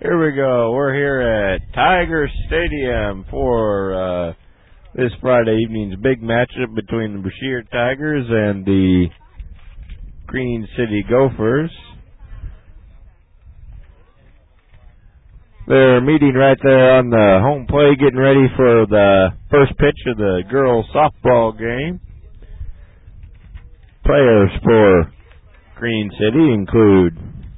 Here we go. We're here at Tiger Stadium for this Friday evening's big matchup between the Brashear Tigers and the Green City Gophers. They're meeting right there on the home plate, getting ready for the first pitch of the girls' softball game. Players for Green City include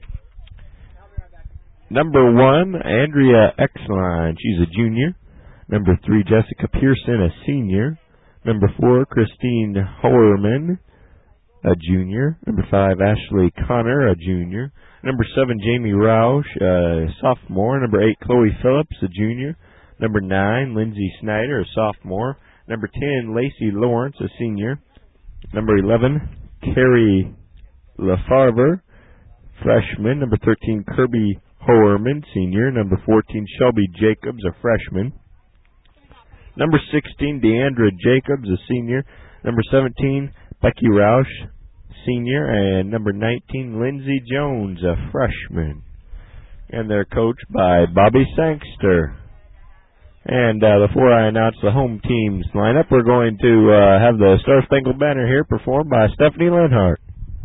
number 1, Andrea Exline. She's a junior. Number 3, Jessica Pearson, a senior. Number 4, Christine Hoerman, a junior. Number 5, Ashley Connor, a junior. Number 7, Jamie Roush, a sophomore. Number 8, Chloe Phillips, a junior. Number 9, Lindsay Snyder, a sophomore. Number 10, Lacey Lawrence, a senior. Number 11, Carrie LaFarver, freshman. Number 13, Kirby Hoerman, senior. Number 14, Shelby Jacobs, a freshman. Number 16, Deandra Jacobs, a senior. Number 17, Becky Roush, senior. And number 19, Lindsay Jones, a freshman. And they're coached by Bobby Sangster. And before I announce the home team's lineup, we're going to have the Star Spangled Banner here performed by Stephanie Lenhart.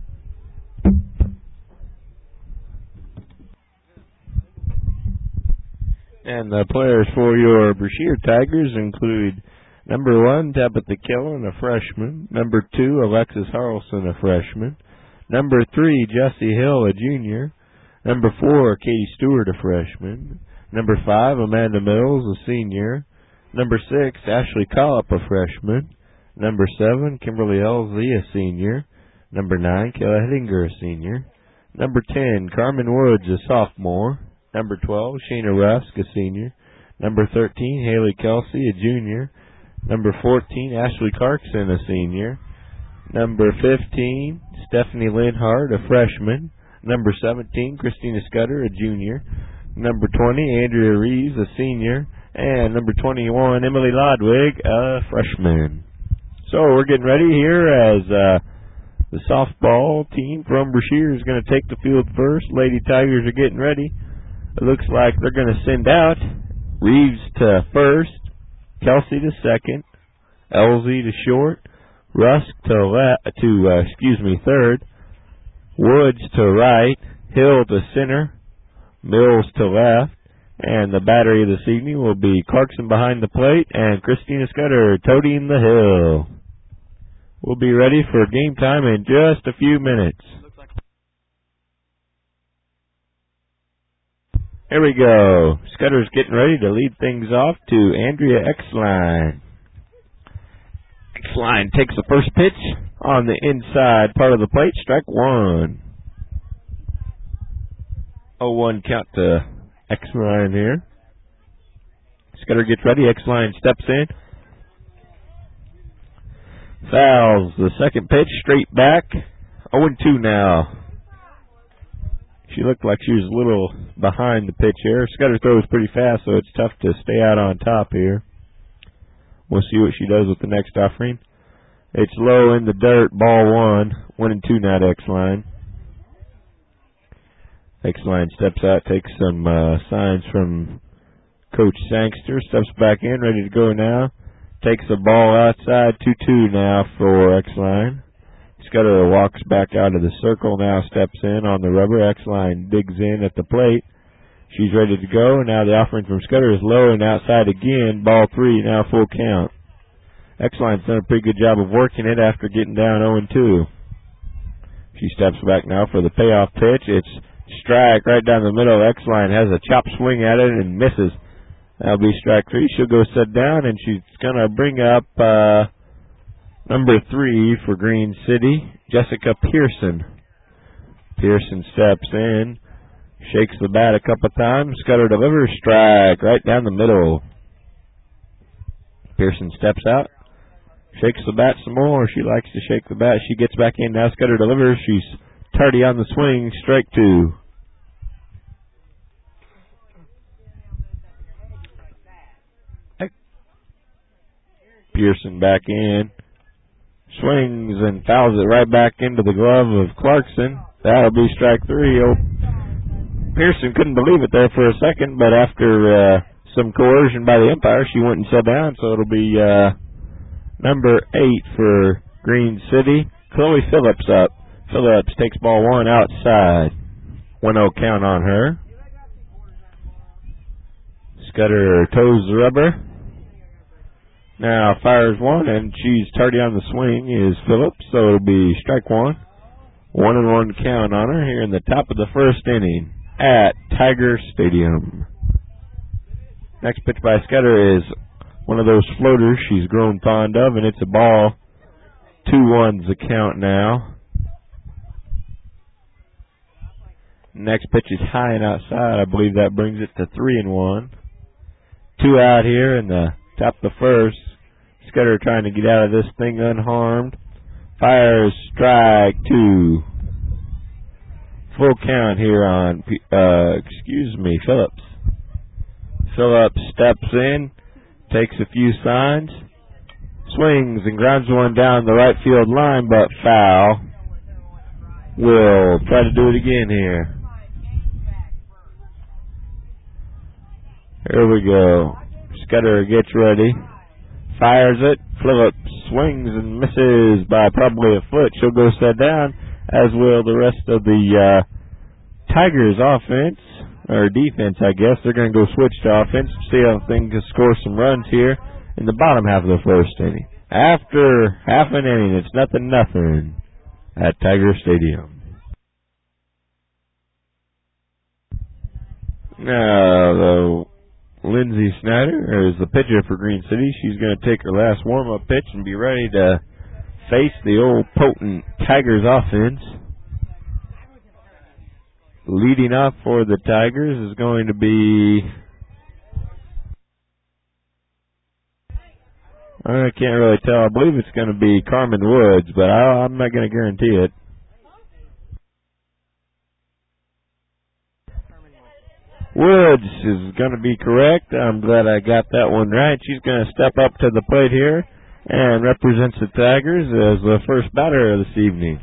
And the players for your Brashear Tigers include number 1, Tabitha Killen, a freshman. Number 2, Alexis Harrelson, a freshman. Number 3, Jessie Hill, a junior. Number 4, Katie Stewart, a freshman. Number 5, Amanda Mills, a senior. Number 6, Ashley Collop, a freshman. Number 7, Kimberly Elsie, a senior. Number 9, Kayla Hettinger, a senior. Number 10, Carmen Woods, a sophomore. Number 12, Sheena Rusk, a senior. Number 13, Haley Kelsey, a junior. Number 14, Ashley Clarkson, a senior. Number 15, Stephanie Lenhart, a freshman. Number 17, Christina Scudder, a junior. Number 20, Andrea Reeves, a senior. And number 21, Emily Lodwig, a freshman. So we're getting ready here as the softball team from Brashear is going to take the field first. Lady Tigers are getting ready. It looks like they're going to send out Reeves to first, Kelsey to second, Elsie to short, Rusk to third, Woods to right, Hill to center, Mills to left, and the battery this evening will be Clarkson behind the plate and Christina Scudder toting the hill. We'll be ready for game time in just a few minutes. Here we go. Scudder's getting ready to lead things off to Andrea Exline. Exline takes the first pitch on the inside part of the plate. Strike 1. 0-1 count to Exline here. Scudder gets ready. Exline steps in. Fouls the second pitch straight back. 0-2 now. She looked like she was a little behind the pitch here. Scudder throws pretty fast, so it's tough to stay out on top here. We'll see what she does with the next offering. It's low in the dirt, ball 1. 1-2 now to Exline. Exline steps out, takes some signs from Coach Sangster, steps back in, ready to go now. Takes the ball outside, 2-2 now for Exline. Scudder walks back out of the circle now, steps in on the rubber. Exline digs in at the plate. She's ready to go. Now the offering from Scudder is low and outside again. Ball 3, now full count. Exline's done a pretty good job of working it after getting down 0-2. She steps back now for the payoff pitch. It's strike right down the middle. Exline has a chop swing at it and misses. That'll be strike 3. She'll go sit down, and she's going to bring up number 3 for Green City, Jessica Pearson. Pearson steps in, shakes the bat a couple times. Scudder delivers, strike right down the middle. Pearson steps out, shakes the bat some more. She likes to shake the bat. She gets back in now. Scudder delivers. She's tardy on the swing, strike 2. Pearson back in. Swings and fouls it right back into the glove of Clarkson. That'll be strike 3. Pearson couldn't believe it there for a second, but after some coercion by the umpire, she went and sat down, so it'll be number 8 for Green City. Chloe Phillips up. Phillips takes ball 1 outside. 1-0 count on her. Scudder toes the rubber. Now fires 1, and she's tardy on the swing is Phillips, so it'll be strike 1. 1-1 count on her here in the top of the first inning at Tiger Stadium. Next pitch by Scudder is one of those floaters she's grown fond of, and it's a ball. 2-1's the count now. Next pitch is high and outside. I believe that brings it to 3-1. 2 out here in the top of the first. Scudder trying to get out of this thing unharmed. Fires strike 2. Full count here on, Phillips. Phillips steps in, takes a few signs, swings and grounds one down the right field line, but foul. We'll try to do it again here. Here we go. Scudder gets ready. Fires it. Phillips swings and misses by probably a foot. She'll go set down, as will the rest of the Tigers offense, or defense, I guess. They're going to go switch to offense, see if they can score some runs here in the bottom half of the first inning. After half an inning, it's 0-0 at Tiger Stadium. Now, Lindsay Snyder is the pitcher for Green City. She's going to take her last warm-up pitch and be ready to face the old potent Tigers offense. Leading off for the Tigers is going to be, I can't really tell. I believe it's going to be Carmen Woods, but I'm not going to guarantee it. Woods is going to be correct. I'm glad I got that one right. She's going to step up to the plate here and represents the Tigers as the first batter of this evening.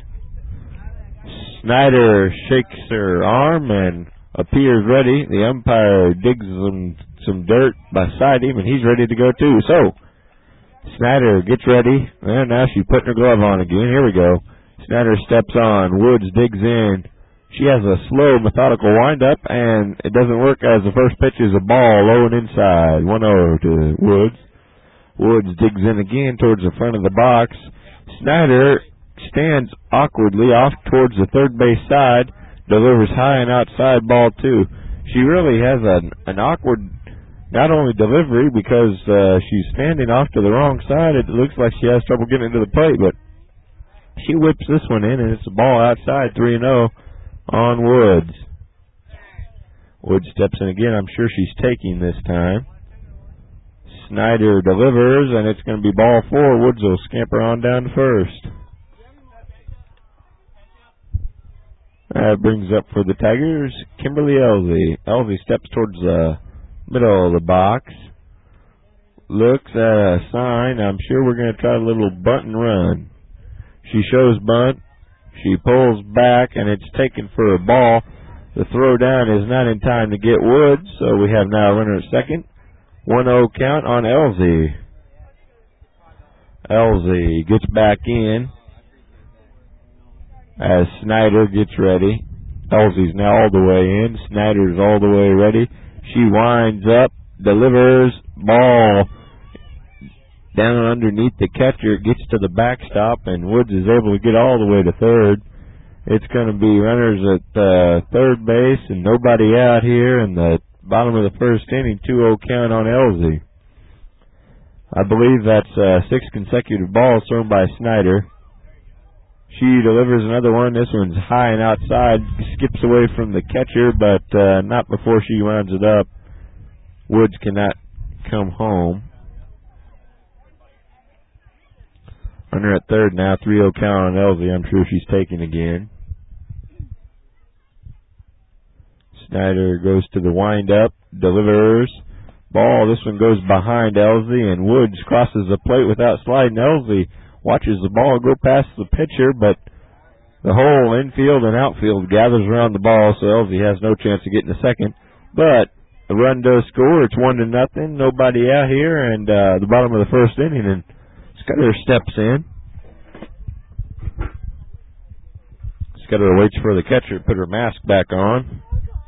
Snyder shakes her arm and appears ready. The umpire digs some dirt beside him, and he's ready to go too. So, Snyder gets ready, and now she's putting her glove on again. Here we go. Snyder steps on. Woods digs in. She has a slow, methodical windup, and it doesn't work as the first pitch is a ball low and inside. 1-0 to Woods. Woods digs in again towards the front of the box. Snyder stands awkwardly off towards the third base side, delivers high and outside ball 2. She really has an awkward, not only delivery, because she's standing off to the wrong side. It looks like she has trouble getting into the plate, but she whips this one in, and it's a ball outside, 3-0. On Woods. Woods steps in again. I'm sure she's taking this time. Snyder delivers, and it's going to be ball 4. Woods will scamper on down to first. That brings up for the Tigers, Kimberly Elsie. Elsie steps towards the middle of the box. Looks at a sign. I'm sure we're going to try a little bunt and run. She shows bunt. She pulls back, and it's taken for a ball. The throw down is not in time to get Woods, so we have now a runner at second. 1-0 count on Elsie. Elsie gets back in as Snyder gets ready. Elsie's now all the way in. Snyder's all the way ready. She winds up, delivers, ball down underneath the catcher, gets to the backstop, and Woods is able to get all the way to third. It's going to be runners at third base and nobody out here in the bottom of the first inning. 2-0 count on Elsie. I believe that's 6 consecutive balls thrown by Snyder. She delivers another one. This one's high and outside, skips away from the catcher, but not before she rounds it up. Woods cannot come home. Runner at third now, 3-0 count on Elsie. I'm sure she's taking again. Snyder goes to the windup, delivers. Ball, this one goes behind Elsie, and Woods crosses the plate without sliding. Elsie watches the ball go past the pitcher, but The whole infield and outfield gathers around the ball, so Elsie has no chance of getting a second. But the run does score. It's 1-0. Nobody out here, and the bottom of the first inning, and Scudder steps in. Scudder waits for the catcher to put her mask back on.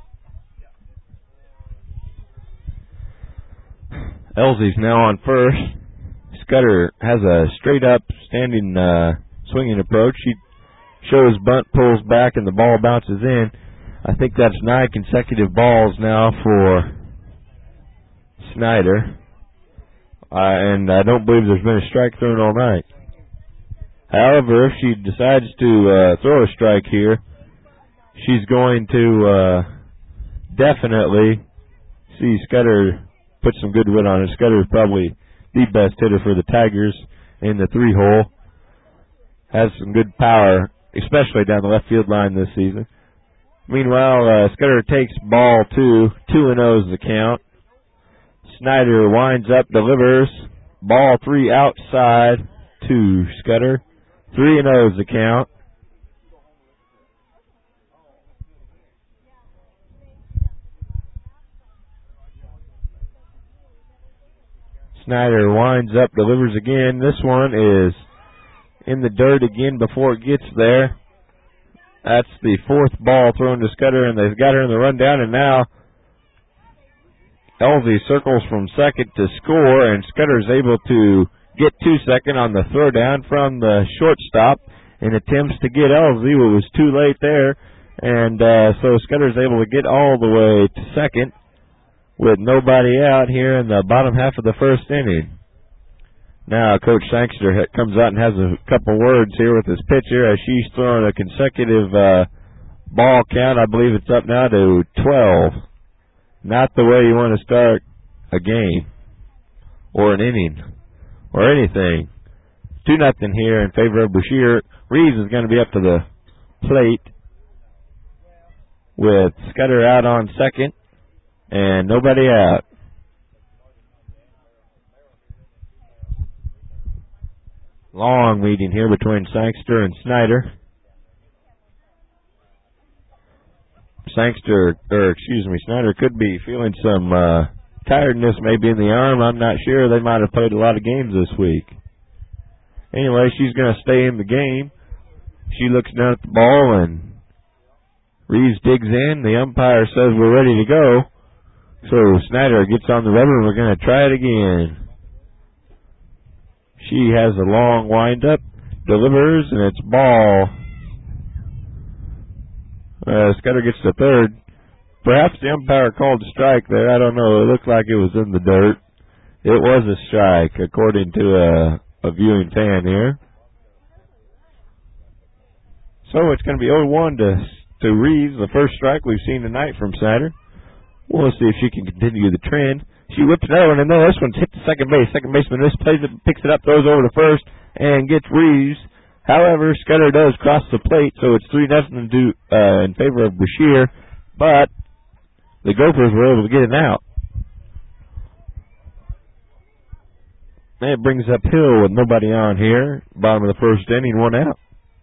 Elsie's now on first. Scudder has a straight-up, standing, swinging approach. She shows bunt, pulls back, and the ball bounces in. I think that's 9 consecutive balls now for Snyder. And I don't believe there's been a strike thrown all night. However, if she decides to throw a strike here, she's going to definitely see Scudder put some good wood on it. Scudder is probably the best hitter for the Tigers in the 3-hole. Has some good power, especially down the left field line this season. Meanwhile, Scudder takes ball 2. 2-0 is the count. Snyder winds up, delivers. Ball 3 outside to Scudder. 3-0 is the count. Snyder winds up, delivers again. This one is in the dirt again before it gets there. That's the 4th ball thrown to Scudder, and they've got her in the rundown, and now Elsie circles from second to score, and Scudder's able to get to second on the throwdown from the shortstop and attempts to get Elsie, but it was too late there, and so Scudder's able to get all the way to second with nobody out here in the bottom half of the first inning. Now Coach Sangster comes out and has a couple words here with his pitcher as she's throwing a consecutive ball count. I believe it's up now to 12. Not the way you want to start a game or an inning or anything. 2-0 here in favor of Brashear. Reeves is going to be up to the plate with Scudder out on second and nobody out. Long meeting here between Sangster and Snyder. Snyder could be feeling some tiredness maybe in the arm. I'm not sure. They might have played a lot of games this week. Anyway, she's going to stay in the game. She looks down at the ball, and Reeves digs in. The umpire says we're ready to go. So Snyder gets on the rubber, and we're going to try it again. She has a long windup, delivers, and it's ball. Scudder gets to third. Perhaps the umpire called a strike there. I don't know. It looked like it was in the dirt. It was a strike, according to a viewing fan here. So it's going to be 0-1 to Reeves, the first strike we've seen tonight from Snyder. We'll see if she can continue the trend. She whips another one, and then this one's hit to second base. Second baseman misplays it, picks it up, throws over to first, and gets Reeves. However, Scudder does cross the plate, so it's 3-0 in favor of Brashear, but the Gophers were able to get it out. And it brings up Hill with nobody on here. Bottom of the first inning, 1 out.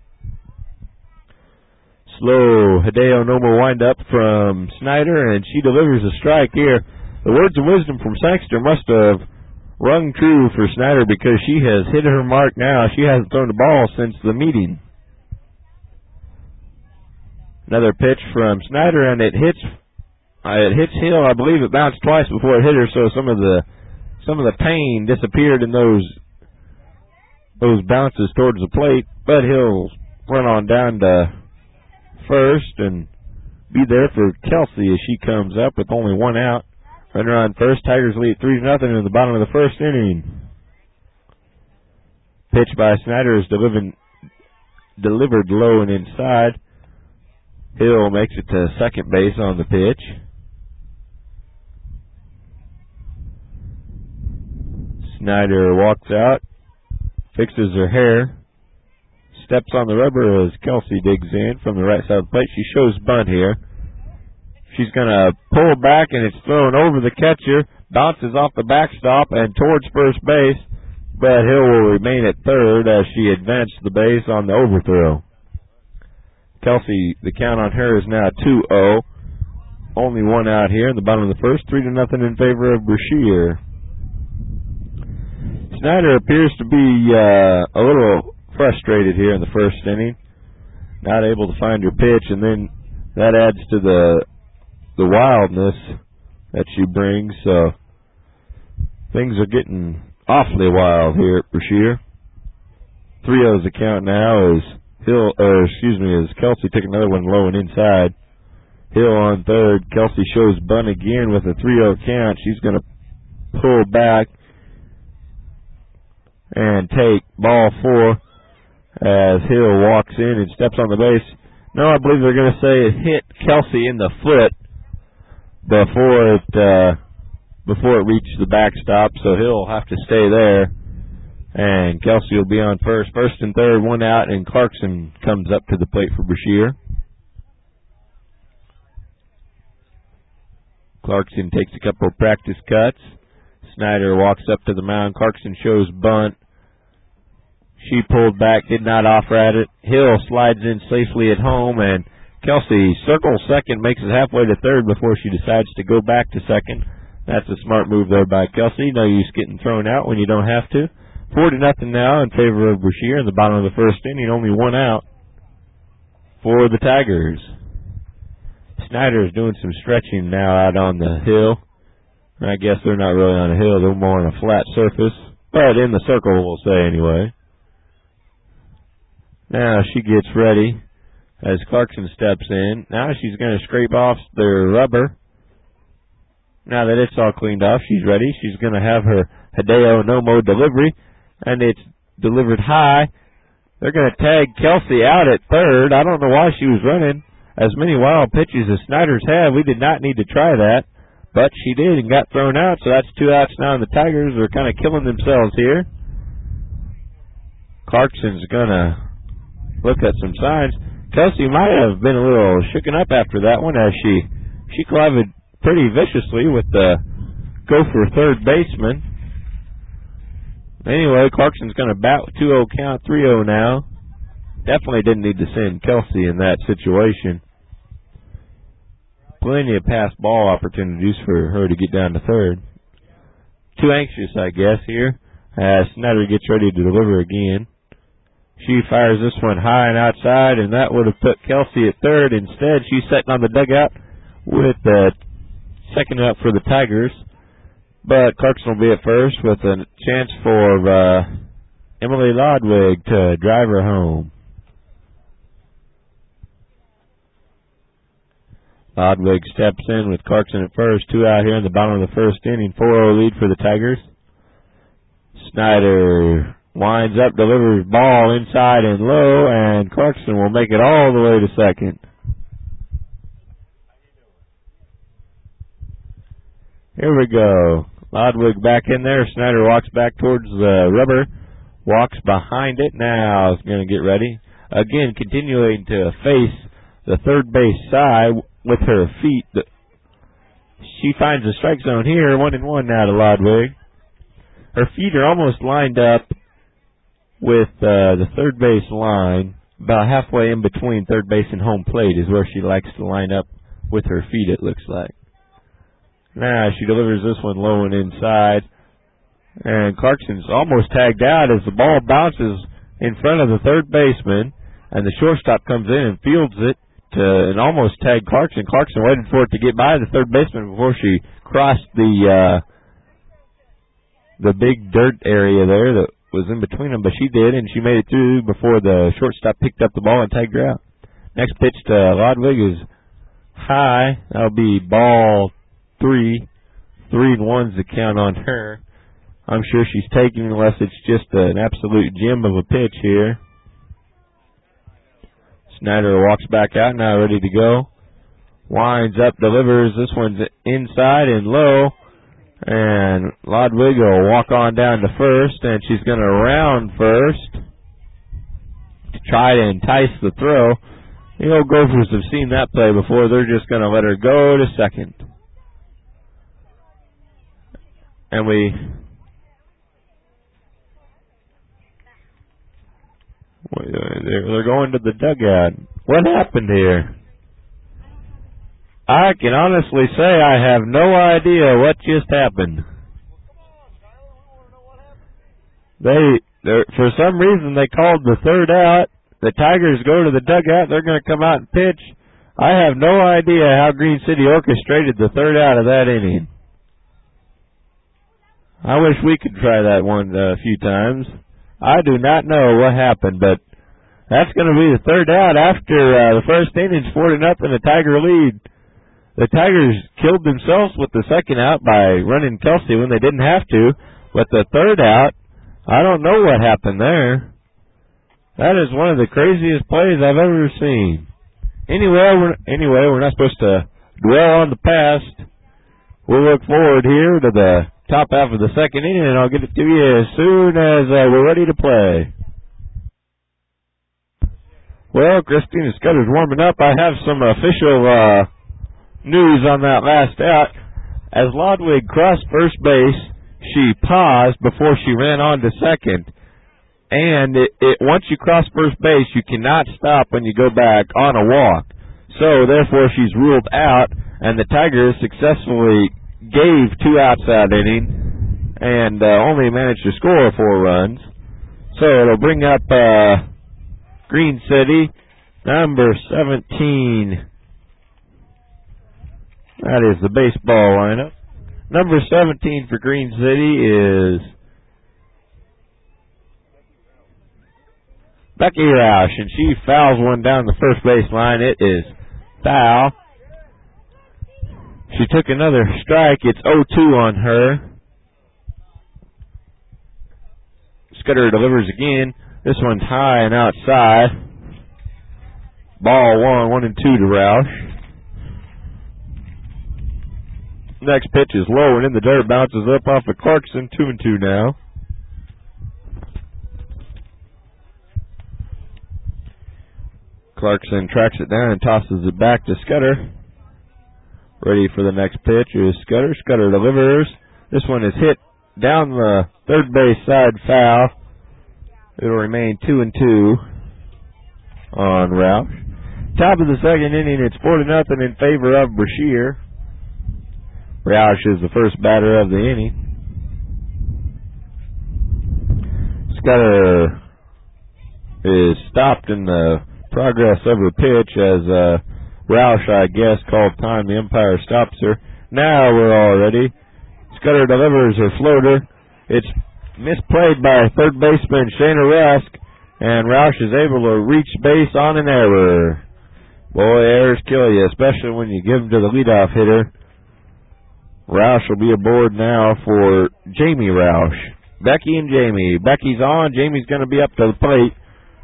Slow Hideo Nomo windup from Snyder, and she delivers a strike here. The words of wisdom from Sangster must have rung true for Snyder because she has hit her mark now. She hasn't thrown the ball since the meeting. Another pitch from Snyder, and it hits Hill. I believe it bounced twice before it hit her, so some of the pain disappeared in those bounces towards the plate. But Hill run on down to first and be there for Kelsey as she comes up with only 1 out. Runner on first. Tigers lead 3-0 in the bottom of the first inning. Pitch by Snyder is delivered low and inside. Hill makes it to second base on the pitch. Snyder walks out, fixes her hair, steps on the rubber as Kelsey digs in from the right side of the plate. She shows bunt here. She's going to pull back, and it's thrown over the catcher, bounces off the backstop and towards first base, but Hill will remain at third as she advanced the base on the overthrow. Kelsey, the count on her is now 2-0. Only one out here in the bottom of the first, 3-0 in favor of Brashear. Snyder appears to be a little frustrated here in the first inning. Not able to find her pitch, and then that adds to the wildness that she brings. So things are getting awfully wild here at Brashear. 3-0's the count now as Kelsey took another one low and inside. Hill on third. Kelsey shows bunt again with a 3-0 count. She's going to pull back and take ball 4 as Hill walks in and steps on the base. No, I believe they're going to say it hit Kelsey in the foot before it reached the backstop, so Hill will have to stay there. And Kelsey will be on first. First and third, one out, and Clarkson comes up to the plate for Brashear. Clarkson takes a couple of practice cuts. Snyder walks up to the mound. Clarkson shows bunt. She pulled back, did not offer at it. Hill slides in safely at home, and Kelsey circles second, makes it halfway to third before she decides to go back to second. That's a smart move there by Kelsey. No use getting thrown out when you don't have to. 4-0 now in favor of Brashear in the bottom of the first inning. Only one out for the Tigers. Snyder is doing some stretching now out on the hill. I guess they're not really on a hill. They're more on a flat surface. But in the circle, we'll say anyway. Now she gets ready as Clarkson steps in. Now she's going to scrape off the rubber. Now that it's all cleaned off, she's ready. She's going to have her Hideo Nomo delivery, and it's delivered high. They're going to tag Kelsey out at third. I don't know why she was running as many wild pitches as Snyder's have. We did not need to try that, but she did and got thrown out, so that's 2 outs now, and the Tigers are kind of killing themselves here. Clarkson's going to look at some signs. Kelsey might have been a little shooken up after that one as she collided pretty viciously with the gopher third baseman. Anyway, Clarkson's going to bat with 2-0 count, 3-0 now. Definitely didn't need to send Kelsey in that situation. Plenty of pass ball opportunities for her to get down to third. Too anxious, I guess, here as Snyder gets ready to deliver again. She fires this one high and outside, and that would have put Kelsey at third. Instead, she's sitting on the dugout with the second up for the Tigers. But Clarkson will be at first with a chance for Emily Lodwig to drive her home. Lodwig steps in with Clarkson at first. 2 out here in the bottom of the first inning. 4-0 lead for the Tigers. Snyder winds up, delivers ball inside and low, and Clarkson will make it all the way to second. Here we go. Lodwig back in there. Snyder walks back towards the rubber. Walks behind it. Now is going to get ready. Again, continuing to face the third base side with her feet. She finds the strike zone here. 1-1 now to Lodwig. Her feet are almost lined up with the third base line. About halfway in between third base and home plate is where she likes to line up with her feet, it looks like. Now she delivers this one low and inside. And Clarkson's almost tagged out as the ball bounces in front of the third baseman. And the shortstop comes in and fields it and almost tagged Clarkson. Clarkson waited for it to get by the third baseman before she crossed the big dirt area there that was in between them. But she did, and she made it through before the shortstop picked up the ball and tagged her out. Next pitch to Lodwig is high. That'll be ball 3. 3-1's the count on her. I'm sure she's taking unless it's just an absolute gem of a pitch here. Snyder walks back out now, ready to go. Winds up, delivers. This one's inside and low. And Lodwig will walk on down to first, and she's going to round first to try to entice the throw. The old Gophers have seen that play before. They're just going to let her go to second. And they're going to the dugout. What happened here? I can honestly say I have no idea what just happened. For some reason they called the third out. The Tigers go to the dugout. They're going to come out and pitch. I have no idea how Green City orchestrated the third out of that inning. I wish we could try that one a few times. I do not know what happened, but that's going to be the third out after the first inning's 4-0, a Tiger lead. The Tigers killed themselves with the second out by running Kelsey when they didn't have to, but the third out, I don't know what happened there. That is one of the craziest plays I've ever seen. Anyway, we're not supposed to dwell on the past. We'll look forward here to the top half of the second inning, and I'll get it to you as soon as we're ready to play. Well, Christina Scudder's warming up. I have some official news on that last out. As Lodwig crossed first base, she paused before she ran on to second. And once you cross first base, you cannot stop when you go back on a walk. So, therefore, she's ruled out, and the Tigers successfully gave 2 outs that inning and only managed to score 4 runs. So, it'll bring up Green City, number 17. That is the baseball lineup. Number 17 for Green City is Becky Roush, and she fouls one down the first base line. It is foul. She took another strike. It's 0-2 on her. Scudder delivers again. This one's high and outside. Ball 1-2 to Roush. Next pitch is low and in the dirt. Bounces up off of Clarkson. 2-2 now. Clarkson tracks it down and tosses it back to Scudder. Ready for the next pitch is Scudder. Scudder delivers. This one is hit down the third base side, foul. It'll remain 2-2 on Roush. Top of the second inning, it's 4-0 in favor of Brashear. Roush is the first batter of the inning. Scudder is stopped in the progress of her pitch as Roush, I guess, called time. The umpire stops her. Now we're all ready. Scudder delivers her floater. It's misplayed by third baseman Shayna Rusk, and Roush is able to reach base on an error. Boy, errors kill you, especially when you give them to the leadoff hitter. Roush will be aboard now for Jamie Roush. Becky and Jamie. Becky's on. Jamie's going to be up to the plate.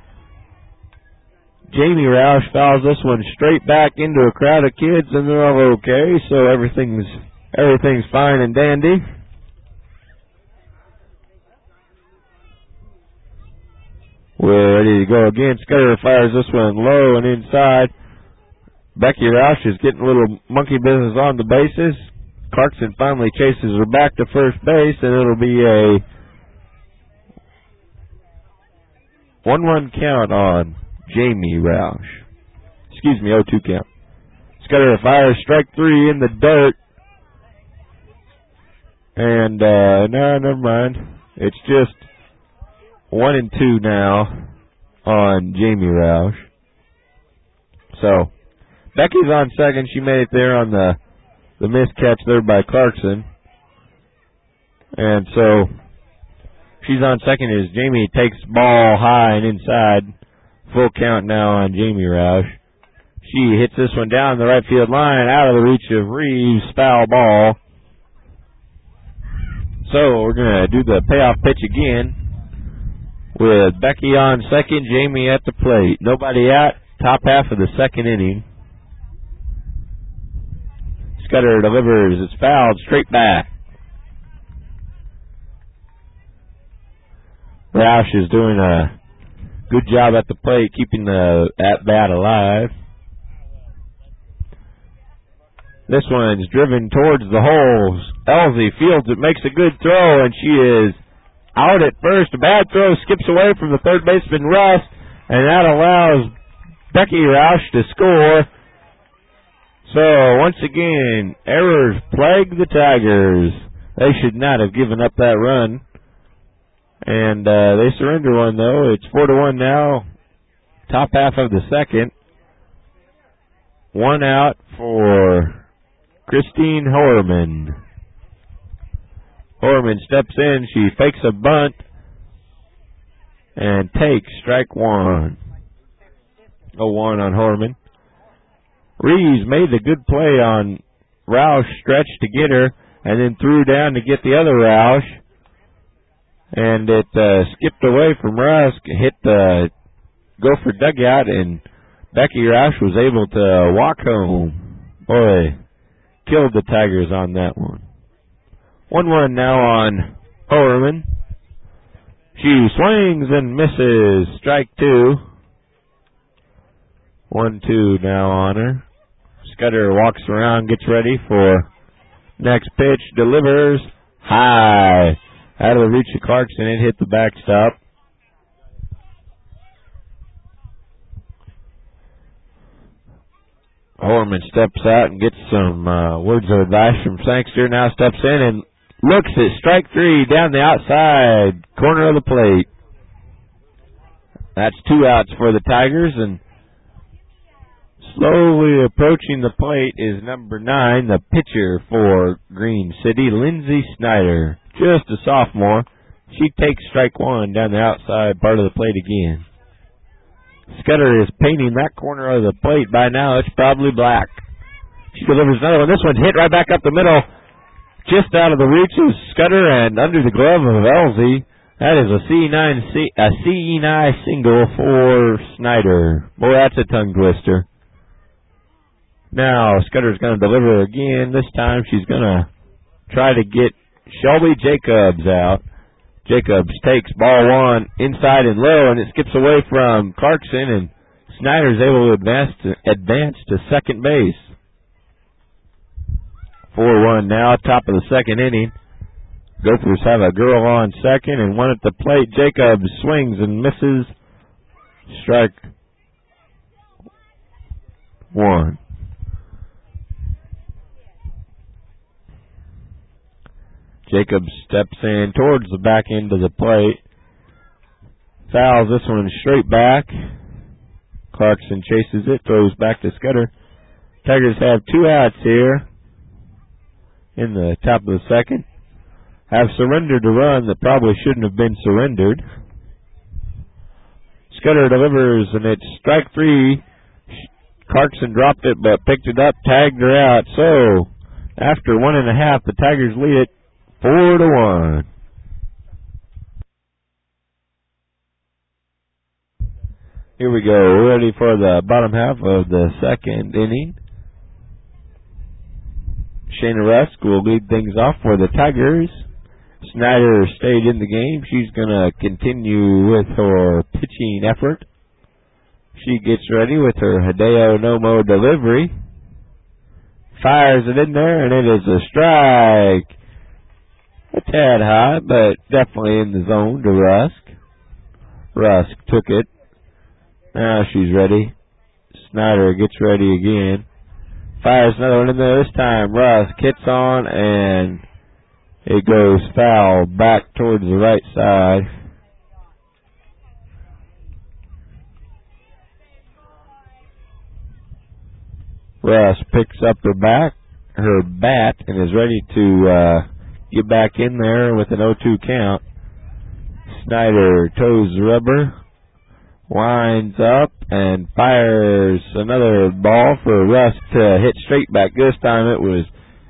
Jamie Roush fouls this one straight back into a crowd of kids, and they're all okay, so everything's fine and dandy. We're ready to go again. Scudder fires this one low and inside. Becky Roush is getting a little monkey business on the bases. Clarkson finally chases her back to first base, and it'll be a 1-1 count on Jamie Roush. 0-2 count. Scudder fires strike 3 in the dirt. And, no, never mind. It's just 1-2 now on Jamie Roush. So, Becky's on second. She made it there on the missed catch there by Clarkson. And so, she's on second as Jamie takes ball high and inside. Full count now on Jamie Roush. She hits this one down the right field line, out of the reach of Reeves, foul ball. So we're going to do the payoff pitch again with Becky on second, Jamie at the plate. Nobody out, top half of the second inning. Scudder delivers. It's fouled straight back. Roush is doing a good job at the plate, keeping the at-bat alive. This one's driven towards the holes. Elsie fields it, makes a good throw, and she is out at first. A bad throw, skips away from the third baseman, Russ, and that allows Becky Roush to score. So, once again, errors plague the Tigers. They should not have given up that run. And they surrender one, though. It's 4-1 now. Top half of the second. One out for Christine Horman. Horman steps in. She fakes a bunt and takes strike one. 0-1 on Horman. Reeves made the good play on Roush, stretched to get her, and then threw down to get the other Roush. And it skipped away from Rusk, hit the Gopher dugout, and Becky Roush was able to walk home. Boy, killed the Tigers on that one. 1-1 now on Horman. She swings and misses. Strike two. 1-2 now on her. Scudder walks around, gets ready for next pitch, delivers high. Out of the reach of Clarkson, it hit the backstop. Horman steps out and gets some words of advice from Sangster. Now steps in and looks at strike three down the outside corner of the plate. That's 2 outs for the Tigers, and slowly approaching the plate is number 9, the pitcher for Green City, Lindsay Snyder. Just a sophomore. She takes strike one down the outside part of the plate again. Scudder is painting that corner of the plate. By now, it's probably black. She delivers another one. This one's hit right back up the middle, just out of the reach of Scudder and under the glove of Elsie. That is a CE9 single for Snyder. Boy, that's a tongue twister. Now, Scudder's going to deliver again. This time, she's going to try to get Shelby Jacobs out. Jacobs takes ball one inside and low, and it skips away from Clarkson, and Snyder's able to advance to second base. 4-1 now, top of the second inning. Gophers have a girl on second and one at the plate. Jacobs swings and misses. Strike one. Jacobs steps in towards the back end of the plate. Fouls this one straight back. Clarkson chases it, throws back to Scudder. Tigers have 2 outs here in the top of the second. Have surrendered a run that probably shouldn't have been surrendered. Scudder delivers, and it's strike 3. Clarkson dropped it but picked it up, tagged her out. So, after 1.5, the Tigers lead it 4-1. Here we go. We're ready for the bottom half of the second inning. Shayna Rusk will lead things off for the Tigers. Snyder stayed in the game. She's going to continue with her pitching effort. She gets ready with her Hideo Nomo delivery. Fires it in there, and it is a strike. A tad high, but definitely in the zone to Rusk. Rusk took it. Now she's ready. Snyder gets ready again. Fires another one in there. This time Rusk hits on, and it goes foul back towards the right side. Rusk picks up her bat, and is ready to get back in there with an 0-2 count. Snyder toes the rubber, winds up, and fires another ball for Rusk to hit straight back. This time it was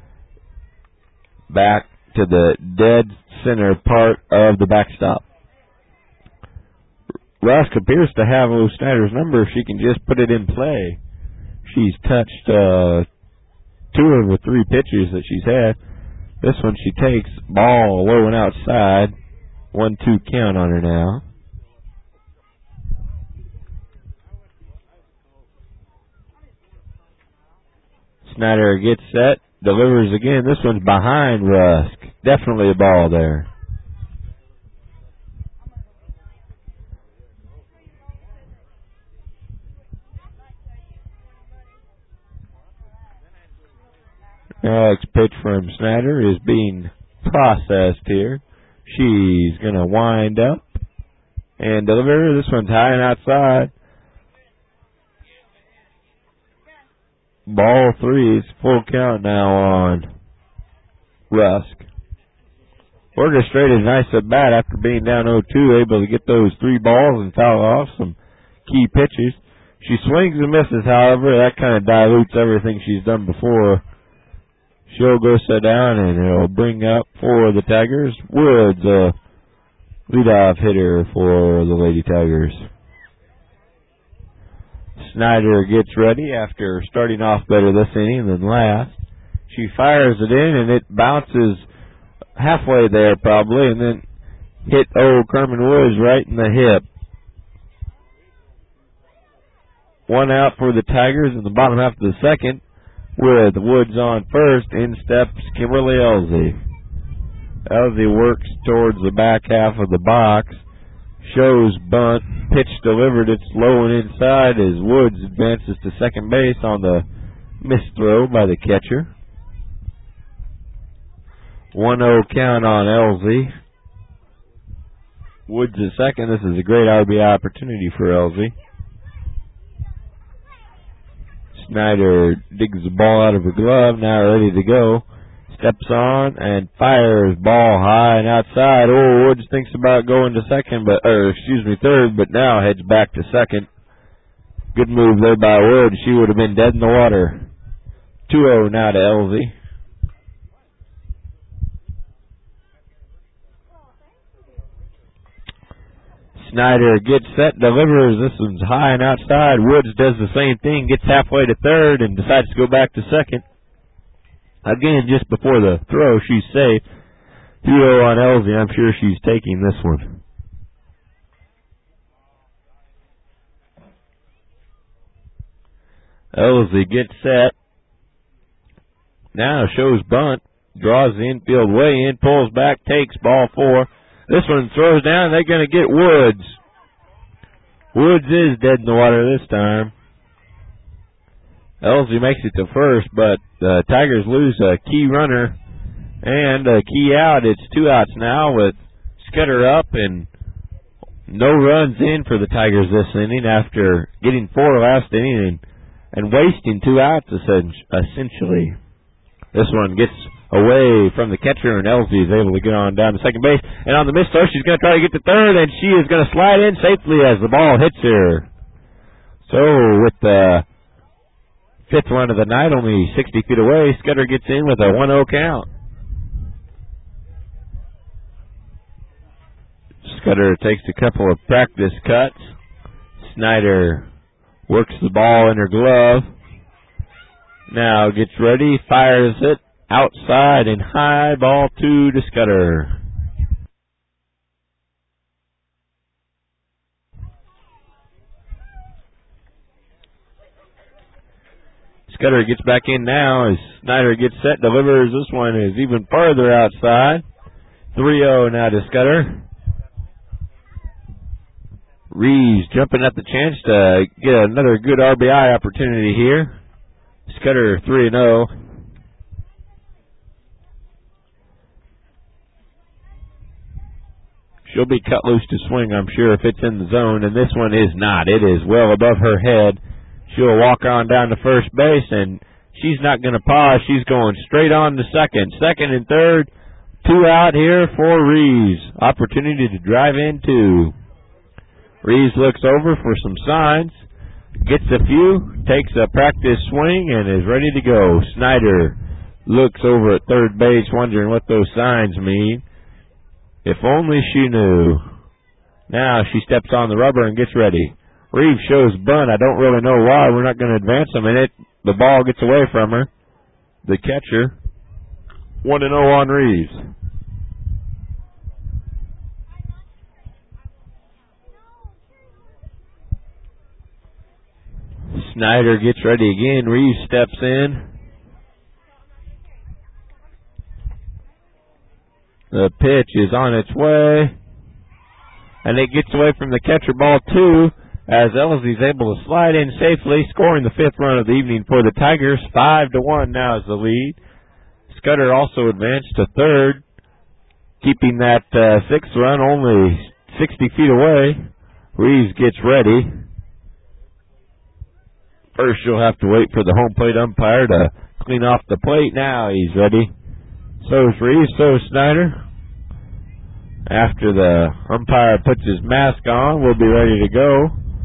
back to the dead center part of the backstop. Rusk appears to have Snyder's number if she can just put it in play. She's touched 2 of the 3 pitches that she's had. This one she takes, ball low and outside. 1-2 count on her now. Snyder gets set, delivers again. This one's behind Rusk. Definitely a ball there. Next pitch from Snyder is being processed here. She's going to wind up and deliver. This one's high and outside. Ball 3 is full count now on Rusk. Orchestrated nice at bat after being down 0-2, able to get those 3 balls and foul off some key pitches. She swings and misses, however. That kind of dilutes everything she's done before. She'll go sit down, and it'll bring up for the Tigers Woods, a leadoff hitter for the Lady Tigers. Snyder gets ready after starting off better this inning than last. She fires it in, and it bounces halfway there probably, and then hit old Kerman Woods right in the hip. 1 out for the Tigers in the bottom half of the second. With Woods on first, in steps Kimberly Elsie. Elsie works towards the back half of the box. Shows bunt. Pitch delivered. It's low and inside as Woods advances to second base on the missed throw by the catcher. 1-0 count on Elsie. Woods is second. This is a great RBI opportunity for Elsie. Snyder digs the ball out of her glove, now ready to go. Steps on and fires ball high and outside. Oh, Woods thinks about going to third, but now heads back to second. Good move there by Woods. She would have been dead in the water. 2-0 now to Elsie. Snyder gets set, delivers. This one's high and outside. Woods does the same thing, gets halfway to third, and decides to go back to second. Again, just before the throw, she's safe. 2-0 on Elsie. I'm sure she's taking this one. Elsie gets set. Now shows bunt. Draws the infield way in, pulls back, takes ball 4. This one throws down. They're going to get Woods. Woods is dead in the water this time. Elsie makes it to first, but the Tigers lose a key runner and a key out. It's 2 outs now with Scudder up and no runs in for the Tigers this inning after getting 4 last inning and wasting 2 outs essentially. This one gets away from the catcher, and Elsie is able to get on down to second base. And on the missed throw, she's going to try to get to third, and she is going to slide in safely as the ball hits her. So with the 5th run of the night, only 60 feet away, Scudder gets in with a 1-0 count. Scudder takes a couple of practice cuts. Snyder works the ball in her glove. Now gets ready, fires it outside and high, ball 2 to Scudder. Scudder gets back in now as Snyder gets set, delivers. This one is even farther outside. 3-0 now to Scudder. Reeves jumping at the chance to get another good RBI opportunity here. Scudder 3-0. She'll be cut loose to swing, I'm sure, if it's in the zone, and this one is not. It is well above her head. She'll walk on down to first base, and she's not going to pause. She's going straight on to second. Second and third, 2 out here for Reeves. Opportunity to drive in 2. Reeves looks over for some signs, gets a few, takes a practice swing, and is ready to go. Snyder looks over at third base, wondering what those signs mean. If only she knew. Now she steps on the rubber and gets ready. Reeves shows bunt. I don't really know why. We're not going to advance a minute. The ball gets away from her. The catcher. 1-0 on Reeves. Snyder gets ready again. Reeves steps in. The pitch is on its way. And it gets away from the catcher, ball 2, as Elsie's able to slide in safely, scoring the 5th run of the evening for the Tigers. 5-1 now is the lead. Scudder also advanced to third, keeping that sixth run only 60 feet away. Reeves gets ready. First, you'll have to wait for the home plate umpire to clean off the plate. Now he's ready. So's Reeves, so's Snyder. After the umpire puts his mask on, we'll be ready to go.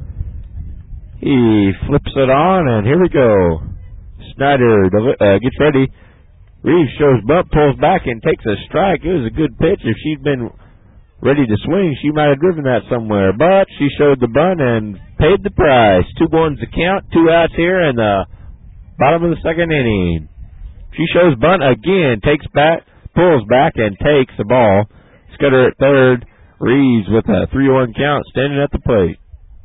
He flips it on, and here we go. Snyder gets ready. Reeves shows bunt, pulls back, and takes a strike. It was a good pitch. If she'd been ready to swing, she might have driven that somewhere. But she showed the bunt and paid the price. 2-1's the count. 2 outs here in the bottom of the second inning. She shows bunt again, pulls back, and takes the ball. Scudder at third. Reeves with a 3-1 count, standing at the plate.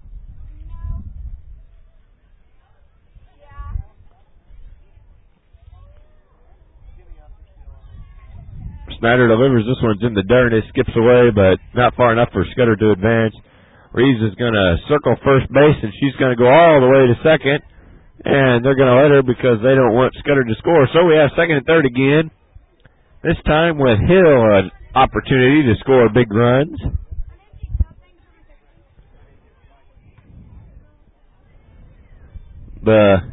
Snyder delivers. This one's in the dirt. It skips away, but not far enough for Scudder to advance. Reeves is going to circle first base, and she's going to go all the way to second. And they're going to let her because they don't want Scudder to score. So we have second and third again. This time with Hill an opportunity to score big runs. The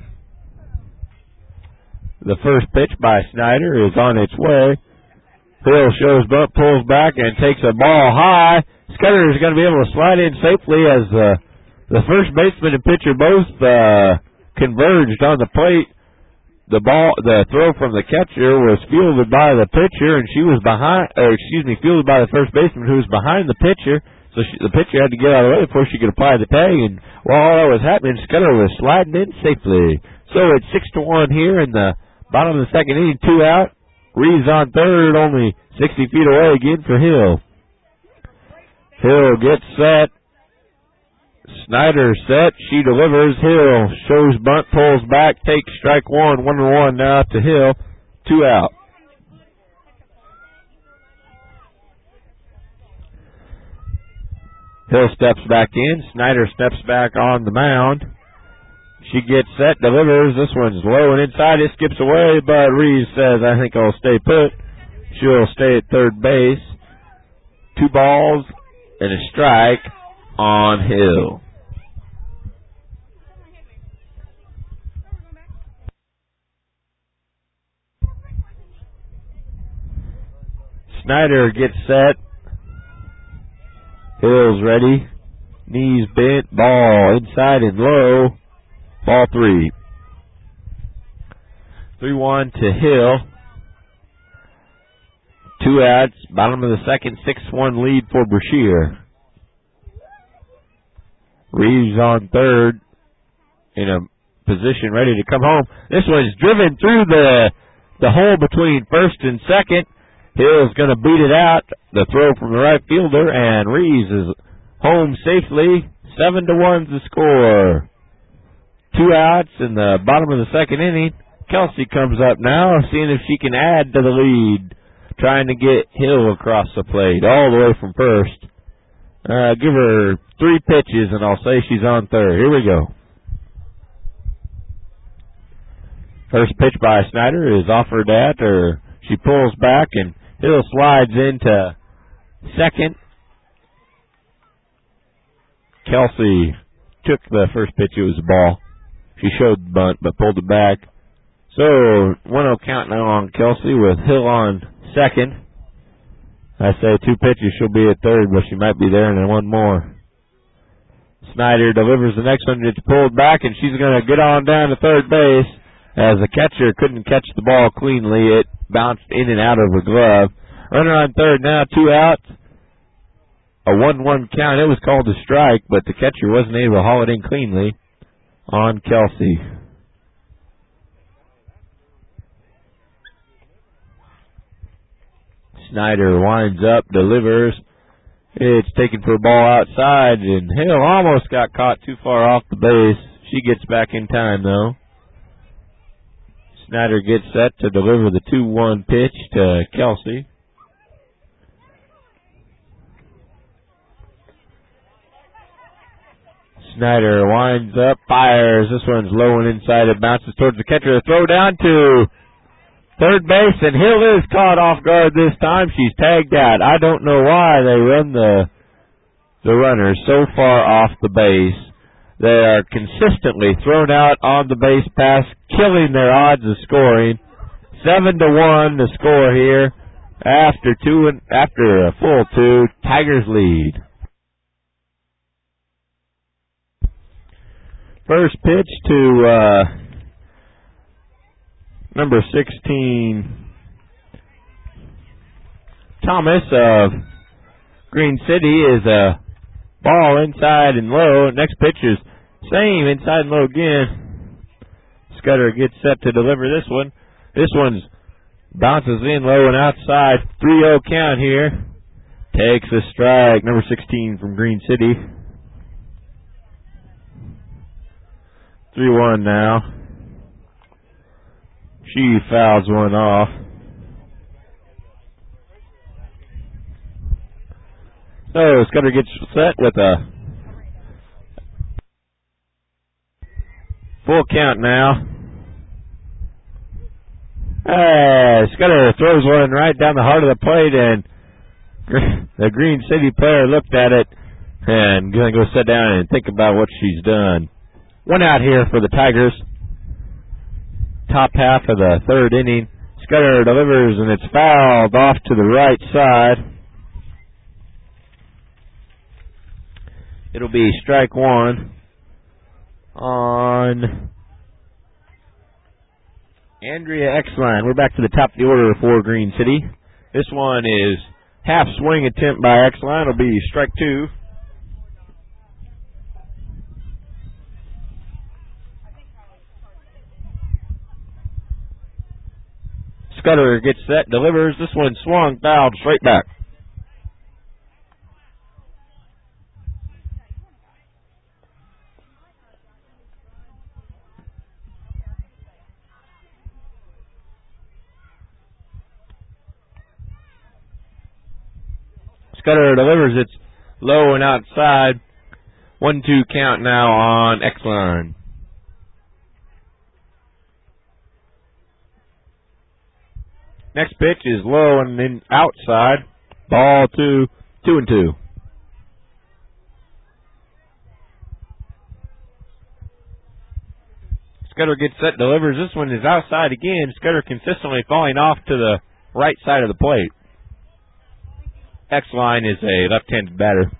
first pitch by Snyder is on its way. Hill shows bunt, pulls back, and takes a ball high. Scudder is going to be able to slide in safely as the first baseman and pitcher both converged on the plate. The throw from the catcher was fielded by the pitcher, and she was fielded by the first baseman who was behind the pitcher. So the pitcher had to get out of the way before she could apply the tag. And while all that was happening, Scudder was sliding in safely. So it's 6-1 here in the bottom of the second inning. 2 out. Reeves on third, only 60 feet away again for Hill. Hill gets set. Snyder set. She delivers. Hill shows bunt, pulls back, takes strike one. 1-1 now to Hill. 2 out. Hill steps back in. Snyder steps back on the mound. She gets set, delivers. This one's low and inside. It skips away, but Reeves says, I think I'll stay put. She'll stay at third base. 2 balls and a strike on Hill. Snyder gets set. Hill's ready. Knees bent. Ball inside and low. Ball 3. 3-1 to Hill. 2 outs. Bottom of the second. 6-1 lead for Brashear. Reeves on third. In a position ready to come home. This one's driven through the hole between first and second. Hill's going to beat it out. The throw from the right fielder. And Reeves is home safely. 7-1's the score. 2 outs in the bottom of the second inning. Kelsey comes up now, seeing if she can add to the lead. Trying to get Hill across the plate, all the way from first. Give her 3 pitches, and I'll say she's on third. Here we go. First pitch by Snyder is offered at her. She pulls back, and Hill slides into second. Kelsey took the first pitch. It was a ball. She showed the bunt, but pulled it back. So, 1-0 count now on Kelsey with Hill on second. I say 2 pitches, she'll be at third, but she might be there and then 1 more. Snyder delivers the next one. It's pulled back, and she's going to get on down to third base. As the catcher couldn't catch the ball cleanly, it bounced in and out of her glove. Runner on third now, 2 outs. A 1-1 count. It was called a strike, but the catcher wasn't able to haul it in cleanly on Kelsey. Snyder winds up, delivers. It's taken for a ball outside, and Hill almost got caught too far off the base. She gets back in time, though. Snyder gets set to deliver the 2-1 pitch to Kelsey. Snyder winds up, fires. This one's low and inside. It bounces towards the catcher. The throw down to third base, and Hill is caught off guard this time. She's tagged out. I don't know why they run the runners so far off the base. They are consistently thrown out on the base pass, killing their odds of scoring. 7-1 the score here. After a full 2, Tigers lead. First pitch to number 16, Thomas of Green City, is a ball inside and low. Next pitch is same inside and low again. Scudder gets set to deliver this one. This one's bounces in low and outside. 3-0 count here. Takes a strike. Number 16 from Green City. 3-1 now. She fouls one off. So Scudder gets set with a full count now. Scudder throws one right down the heart of the plate, and the Green City player looked at it and going to go sit down and think about what she's done. One out here for the Tigers. Top half of the third inning. Scudder delivers, and it's fouled off to the right side. It'll be strike one on Andrea Exline. We're back to the top of the order for Green City. This one is half swing attempt by Exline. It'll be strike two. Scudder gets set, delivers. This one swung, fouled, straight back. Scudder delivers. It's low and outside. 1-2 count now on Exline. Next pitch is low and then outside. Ball 2, 2-2. Scudder gets set, delivers. This one is outside again. Scudder consistently falling off to the right side of the plate. Exline is a left-handed batter.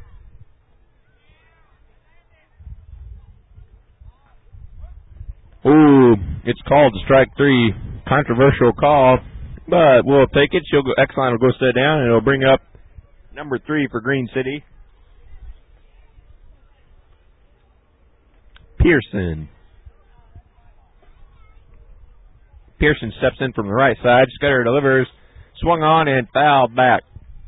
Ooh, it's called strike three. Controversial call, but we'll take it. Exline will go sit down, and it'll bring up number 3 for Green City, Pearson. Pearson steps in from the right side. Scudder delivers. Swung on and fouled back.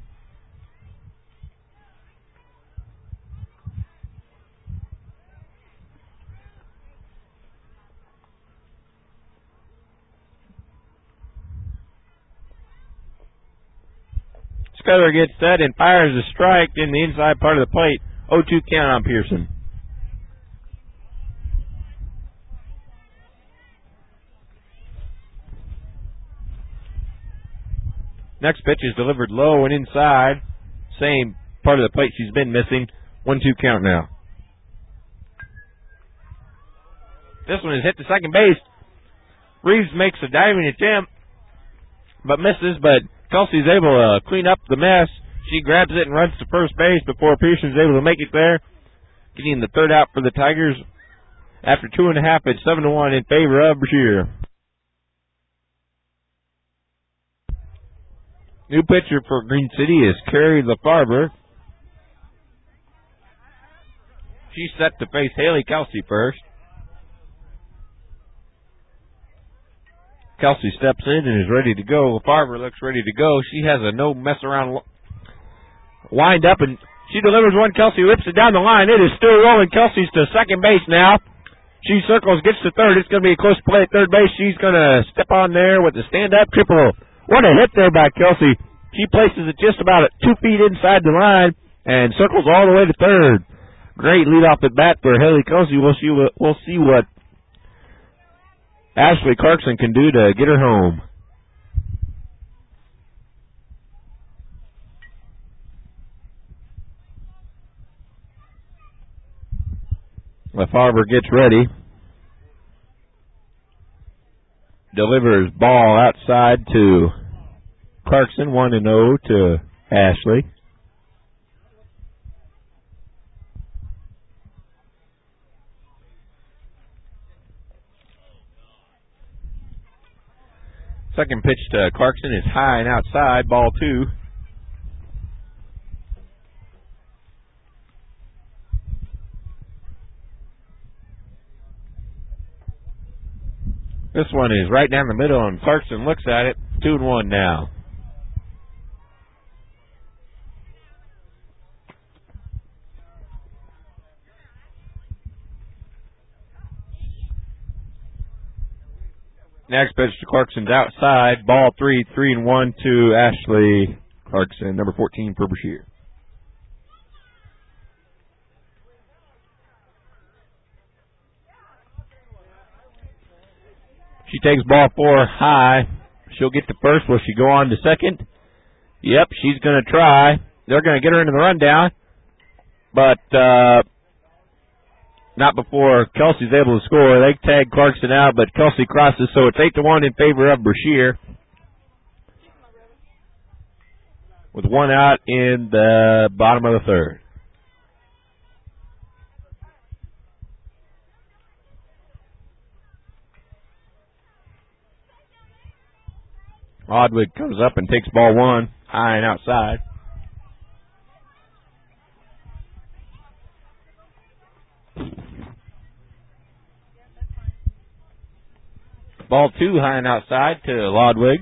Scudder gets set and fires a strike in the inside part of the plate. 0-2 count on Pearson. Next pitch is delivered low and inside. Same part of the plate she's been missing. 1-2 count now. This one is hit to second base. Reeves makes a diving attempt, but misses, but Kelsey's able to clean up the mess. She grabs it and runs to first base before Pearson's able to make it there. Getting the third out for the Tigers. After 2.5, it's 7-1 in favor of Brashear. New pitcher for Green City is Carrie LaFarber. She's set to face Haley Kelsey first. Kelsey steps in and is ready to go. LaFarber looks ready to go. She has a no mess around wind up, and she delivers one. Kelsey rips it down the line. It is still rolling. Kelsey's to second base now. She circles, gets to third. It's going to be a close play at third base. She's going to step on there with a stand-up triple. What a hit there by Kelsey. She places it just about 2 feet inside the line and circles all the way to third. Great lead off at bat for Haley Kelsey. We'll see what Ashley Clarkson can do to get her home. LaFarver gets ready. Delivers ball outside to Clarkson, 1-0 to Ashley. Second pitch to Clarkson is high and outside, ball 2. This one is right down the middle, and Clarkson looks at it. 2-1 now. Next pitch to Clarkson's outside. Ball 3, 3-1 to Ashley Clarkson, number 14 for Brashear. She takes ball 4 high. She'll get to first. Will she go on to second? Yep, she's going to try. They're going to get her into the rundown, but not before Kelsey's able to score. They tag Clarkson out, but Kelsey crosses, so it's 8-1 in favor of Brashear, with 1 out in the bottom of the third. Odwig comes up and takes ball 1 high and outside. Ball 2 high and outside to Lodwig.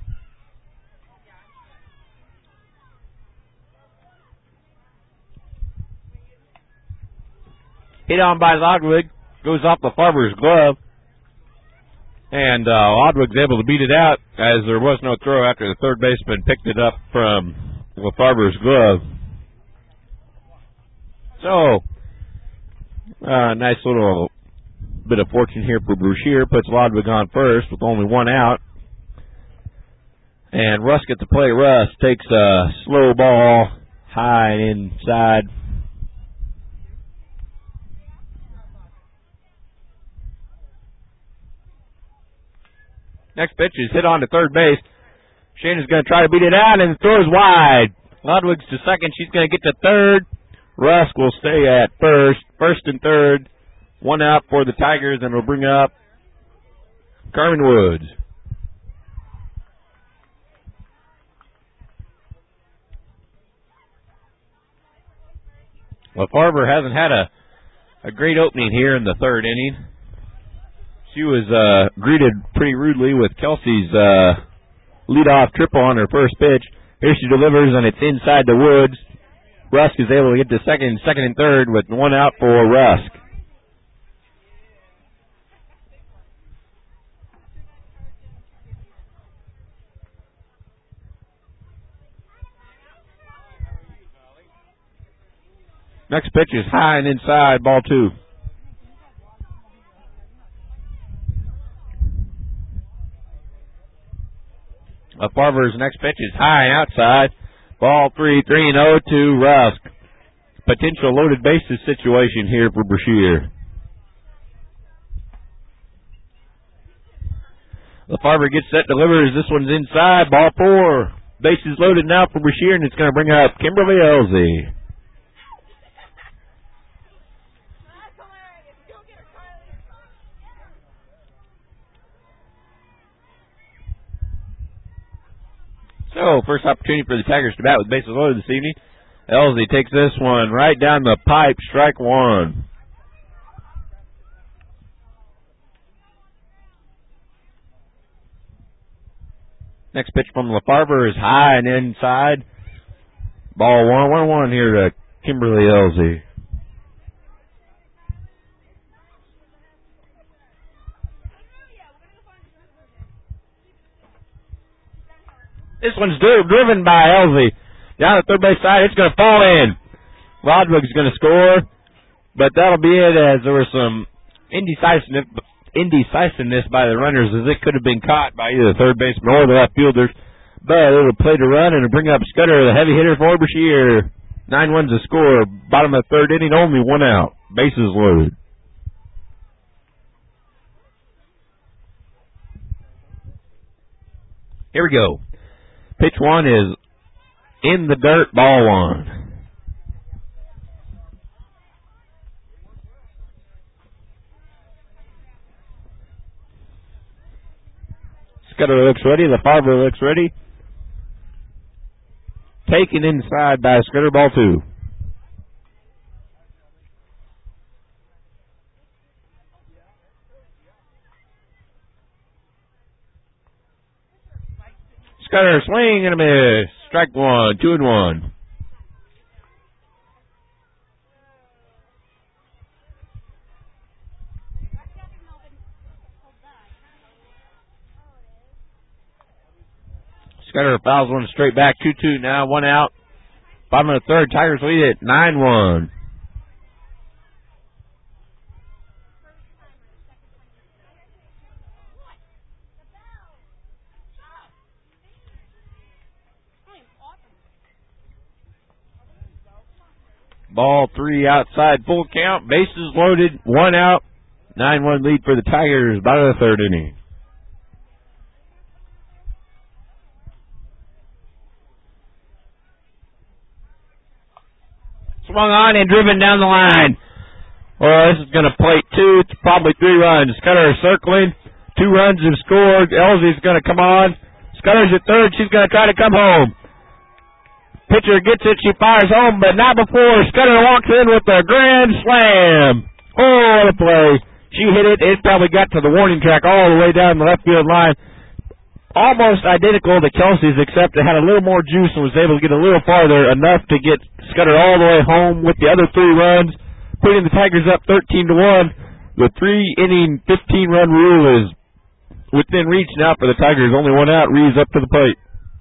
Hit on by Lodwig. Goes off LaFarver's glove. And Lodwig's able to beat it out as there was no throw after the third baseman picked it up from LaFarver's glove. So, nice little bit of fortune here for Brashear. Puts Lodwig on first with only 1 out. And Russ gets to play. Russ takes a slow ball high and inside. Next pitch is hit on to third base. Shannon's going to try to beat it out, and the throw is wide. Lodwig's to second. She's going to get to third. Rusk will stay at first. First and third. 1 out for the Tigers, and we'll bring up Carmen Woods. LaFarver hasn't had a great opening here in the third inning. She was greeted pretty rudely with Kelsey's leadoff triple on her first pitch. Here she delivers, and it's inside the Woods. Rusk is able to get to second and third with 1 out for Rusk. Next pitch is high and inside, ball 2. LaFarver's next pitch is high and outside. Ball 3, 3-0 to Rusk. Potential loaded bases situation here for Brashear. LaFarver gets set, delivers. This one's inside. Ball 4. Bases loaded now for Brashear, and it's going to bring up Kimberly Elsie. So, first opportunity for the Tigers to bat with bases loaded this evening. Elsie takes this one right down the pipe, strike 1. Next pitch from LaFarver is high and inside. Ball 1-1 here to Kimberly Elsie. This one's driven by Elsie. Down the third base side, it's going to fall in. Rodwig's going to score, but that'll be it, as there was some indecisiveness by the runners, as it could have been caught by either the third baseman or the left fielders. But it'll play to run, and it'll bring up Scudder, the heavy hitter for Brashear. 9-1's the score. Bottom of the third inning, only 1 out. Bases loaded. Here we go. Pitch one is in the dirt, ball one. Scudder looks ready. LaFarver looks ready. Taken inside by Scudder, ball two. Scudder, swing and a miss. Strike one, 2-1. Scudder fouls one straight back, 2-2 now, one out. Bottom of the third, Tigers lead it 9-1. Ball three outside, full count, bases loaded, one out. 9-1 lead for the Tigers, bottom of the third inning. Swung on and driven down the line. Well, this is going to plate two. It's probably 3 runs. Scudder circling. 2 runs have scored. Elsie's going to come on. Scudder's at third. She's going to try to come home. Pitcher gets it. She fires home, but not before Scudder walks in with a grand slam. Oh, what a play. She hit it. It probably got to the warning track all the way down the left field line. Almost identical to Kelsey's, except it had a little more juice and was able to get a little farther, enough to get Scudder all the way home with the other 3 runs, putting the Tigers up 13-1. The 3-inning, 15-run rule is within reach now for the Tigers. Only one out. Reeves up to the plate.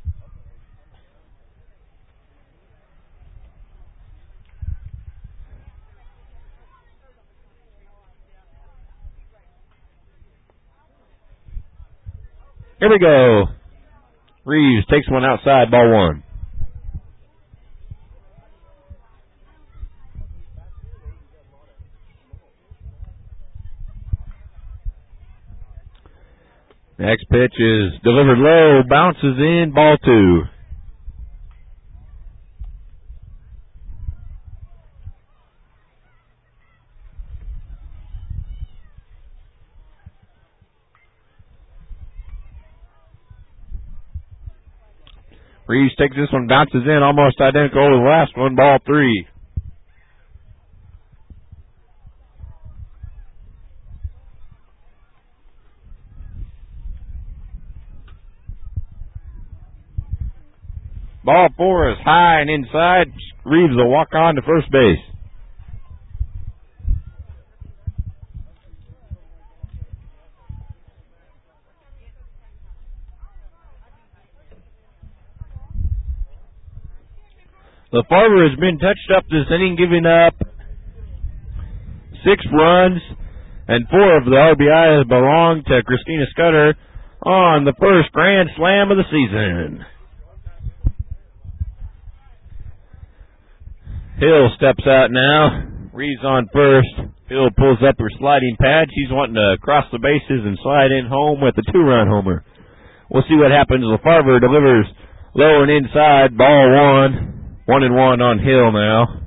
Here we go. Reeves takes one outside, ball one. Next pitch is delivered low, bounces in, ball two. Reeves takes this one, bounces in, almost identical to the last one, ball three. Ball four is high and inside. Reeves will walk on to first base. LaFarver has been touched up this inning, giving up 6 runs, and 4 of the RBIs belong to Christina Scudder on the first grand slam of the season. Hill steps out now. Reeves on first. Hill pulls up her sliding pad. She's wanting to cross the bases and slide in home with a 2-run homer. We'll see what happens. LaFarver delivers low and inside. Ball one. 1-1 on Hill now.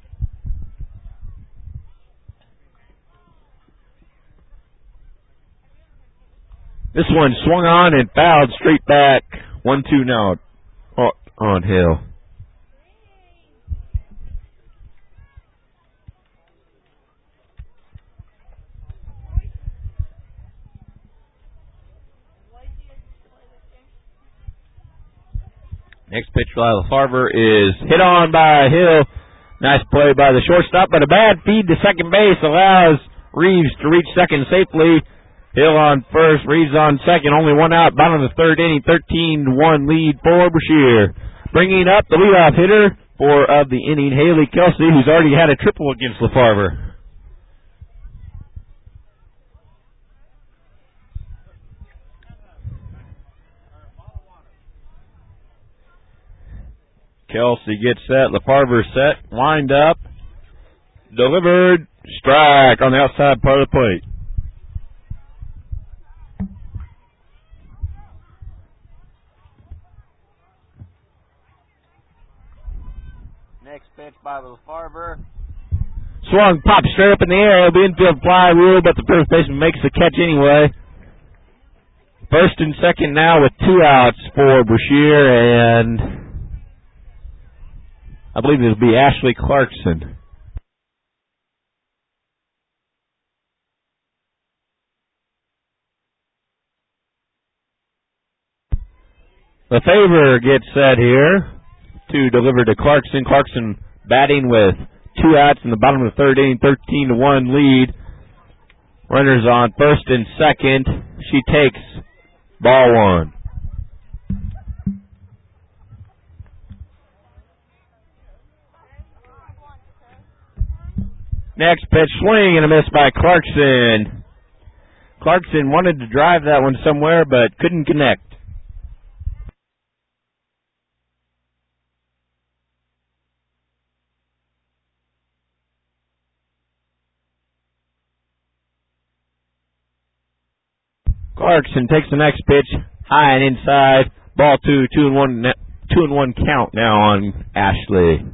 This one swung on and fouled straight back. 1-2 now on Hill. Next pitch by LaFarver is hit on by Hill. Nice play by the shortstop, but a bad feed to second base allows Reeves to reach second safely. Hill on first, Reeves on second. Only one out. Bottom of the third inning, 13-1 lead for Brashear. Bringing up the leadoff hitter of the inning, Haley Kelsey, who's already had a triple against LaFarver. Kelsey gets set. LaFarver set. Lined up. Delivered. Strike on the outside part of the plate. . Next pitch by LaFarber. Swung, pops straight up in the air. It'll be infield fly rule, but the first baseman makes the catch anyway. First and second now with 2 outs for Brashear, and I believe it'll be Ashley Clarkson. LeFevre gets set here to deliver to Clarkson. Clarkson batting with 2 outs in the bottom of the third inning, 13-1 lead. Runners on first and second. She takes ball one. Next pitch, swing and a miss by Clarkson. Clarkson wanted to drive that one somewhere, but couldn't connect. Clarkson takes the next pitch, high and inside. Ball 2, 2-1 count now on Ashley.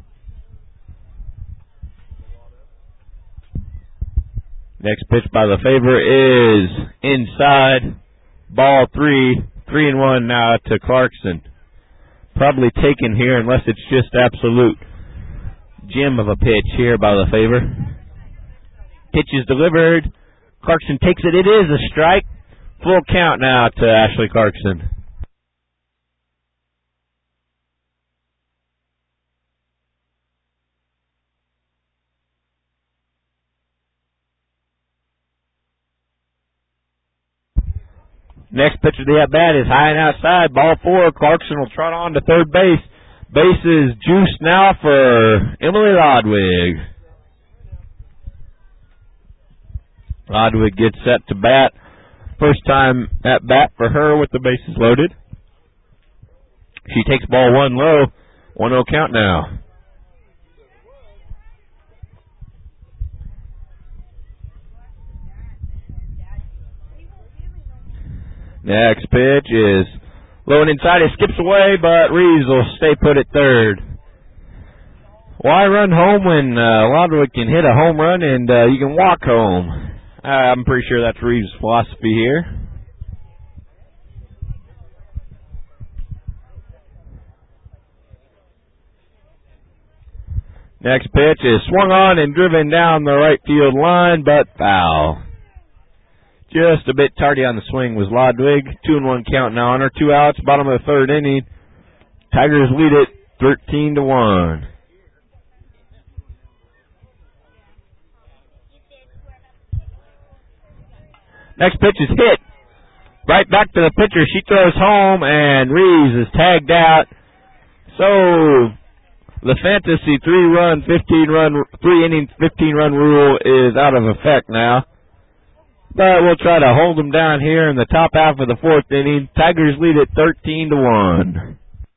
Next pitch by LeFevre is inside. Ball 3, 3-1 now to Clarkson. Probably taken here unless it's just absolute gem of a pitch here by LeFevre. Pitch is delivered. Clarkson takes it. It is a strike. Full count now to Ashley Clarkson. Next pitch of the at-bat is high and outside. Ball 4. Clarkson will trot on to third base. Base is juiced now for Emily Lodwig. Lodwig gets set to bat. First time at bat for her with the bases loaded. She takes ball 1 low. 1-0 count now. Next pitch is low and inside. It skips away, but Reeves will stay put at third. Why run home when Lodwig can hit a home run and you can walk home? I'm pretty sure that's Reeves' philosophy here. Next pitch is swung on and driven down the right field line, but foul. Just a bit tardy on the swing was Lodwig. 2-1 count now on her. 2 outs, bottom of the third inning. Tigers lead it 13-1. Next pitch is hit. Right back to the pitcher. She throws home, and Reeves is tagged out. So the fantasy 3-inning, 15-run rule is out of effect now. But we'll try to hold them down here in the top half of the fourth inning. Tigers lead it 13-1.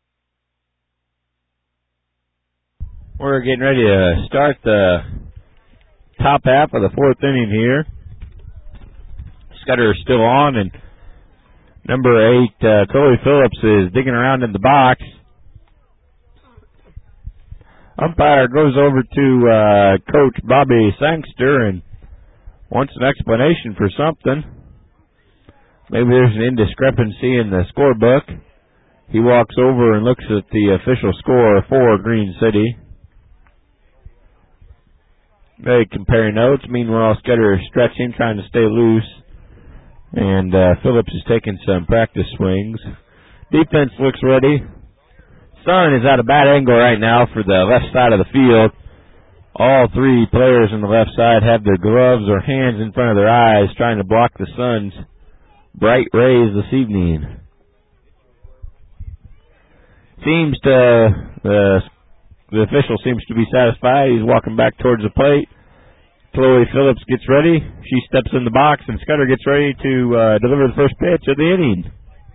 We're getting ready to start the top half of the fourth inning here. Scudder is still on, and number 8, Chloe Phillips, is digging around in the box. Umpire goes over to Coach Bobby Sangster and wants an explanation for something. Maybe there's an indiscrepancy in the scorebook. He walks over and looks at the official score for Green City. They compare notes. Meanwhile, Scudder is stretching, trying to stay loose. And Phillips is taking some practice swings. Defense looks ready. Sun is at a bad angle right now for the left side of the field. All 3 players on the left side have their gloves or hands in front of their eyes, trying to block the sun's bright rays this evening. Seems the official seems to be satisfied. He's walking back towards the plate. Chloe Phillips gets ready. She steps in the box, and Scudder gets ready to deliver the first pitch of the inning.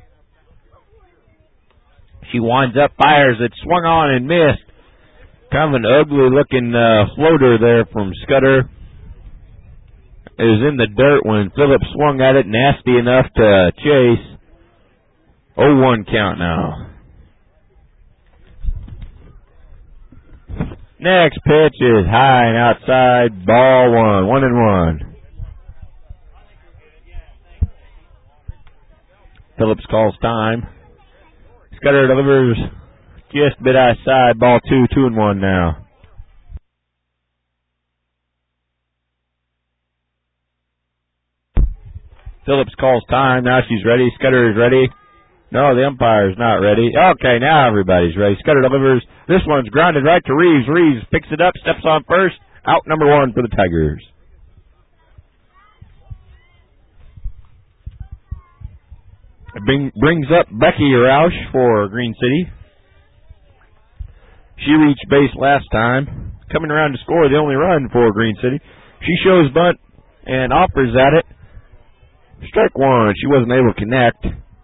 She winds up, fires it, swung on and missed. Kind of an ugly-looking floater there from Scudder. It was in the dirt when Phillips swung at it, nasty enough to chase. 0-1 count now. Next pitch is high and outside. Ball 1, 1-1. Phillips calls time. Scudder delivers just a bit outside. Ball 2, 2-1 now. Phillips calls time. Now she's ready. Scudder is ready. No, the umpire's not ready. Okay, now everybody's ready. Scudder delivers. This one's grounded right to Reeves. Reeves picks it up, steps on first. Out number 1 for the Tigers. It brings up Becky Roush for Green City. She reached base last time. Coming around to score the only run for Green City. She shows bunt and offers at it. Strike 1. She wasn't able to connect.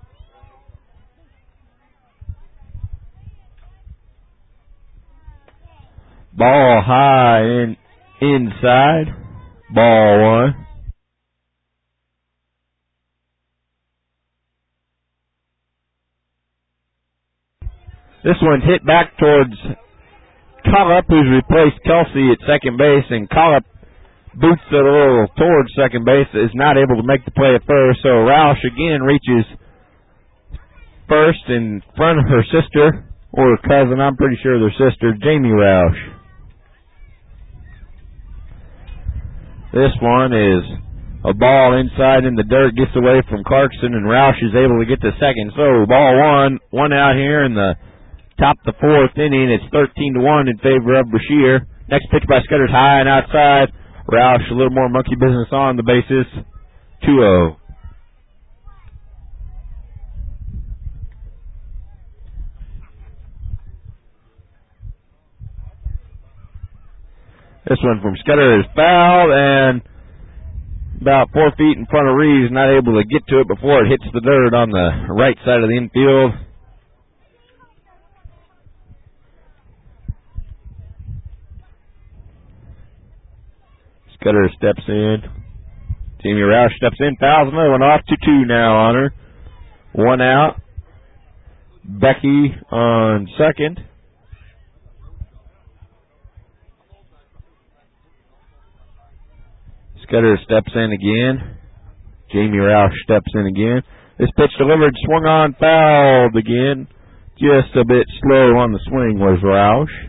Ball high and inside. Ball 1. This one's hit back towards Collop, who's replaced Kelsey at second base, and Collop boots it a little towards second base, is not able to make the play at first, so Roush again reaches first in front of her sister, or cousin, I'm pretty sure their sister, Jamie Roush. This one is a ball inside in the dirt, gets away from Clarkson, and Roush is able to get to second. So ball 1 out here in the top of the 4th inning. It's 13-1 in favor of Brashear. Next pitch by Scudder's high and outside. Roush a little more monkey business on the bases. 2-0. This one from Scudder is fouled and about 4 feet in front of Reeves, not able to get to it before it hits the dirt on the right side of the infield. Scudder steps in. Jamie Roush steps in, fouls another one off. 2-2 now on her. 1 out. Becky on second. Scudder steps in again. Jamie Roush steps in again. This pitch delivered, swung on, fouled again. Just a bit slow on the swing was Roush.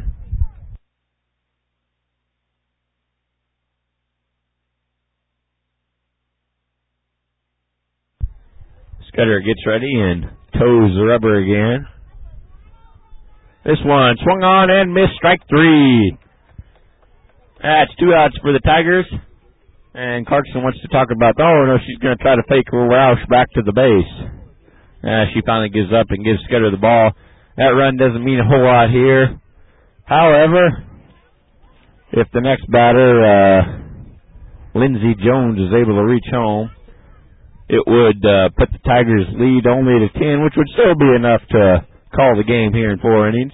Scudder gets ready and toes the rubber again. This one swung on and missed, strike 3. That's 2 outs for the Tigers. And Clarkson wants to talk about, she's going to try to fake Roush back to the base. She finally gives up and gives Scudder the ball. That run doesn't mean a whole lot here. However, if the next batter, Lindsey Jones, is able to reach home, it would put the Tigers' lead only to 10, which would still be enough to call the game here in 4 innings.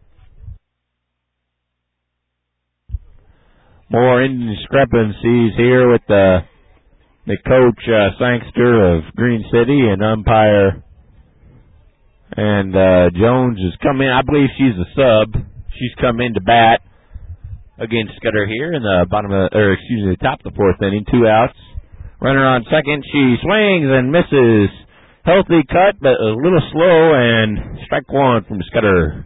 More indiscrepancies here with the coach, Sangster of Green City, and umpire. And Jones has come in. I believe she's a sub. She's come in to bat against Scudder here in the the top of the 4th inning. 2 outs. Runner on second. She swings and misses. Healthy cut, but a little slow, and strike 1 from Scudder.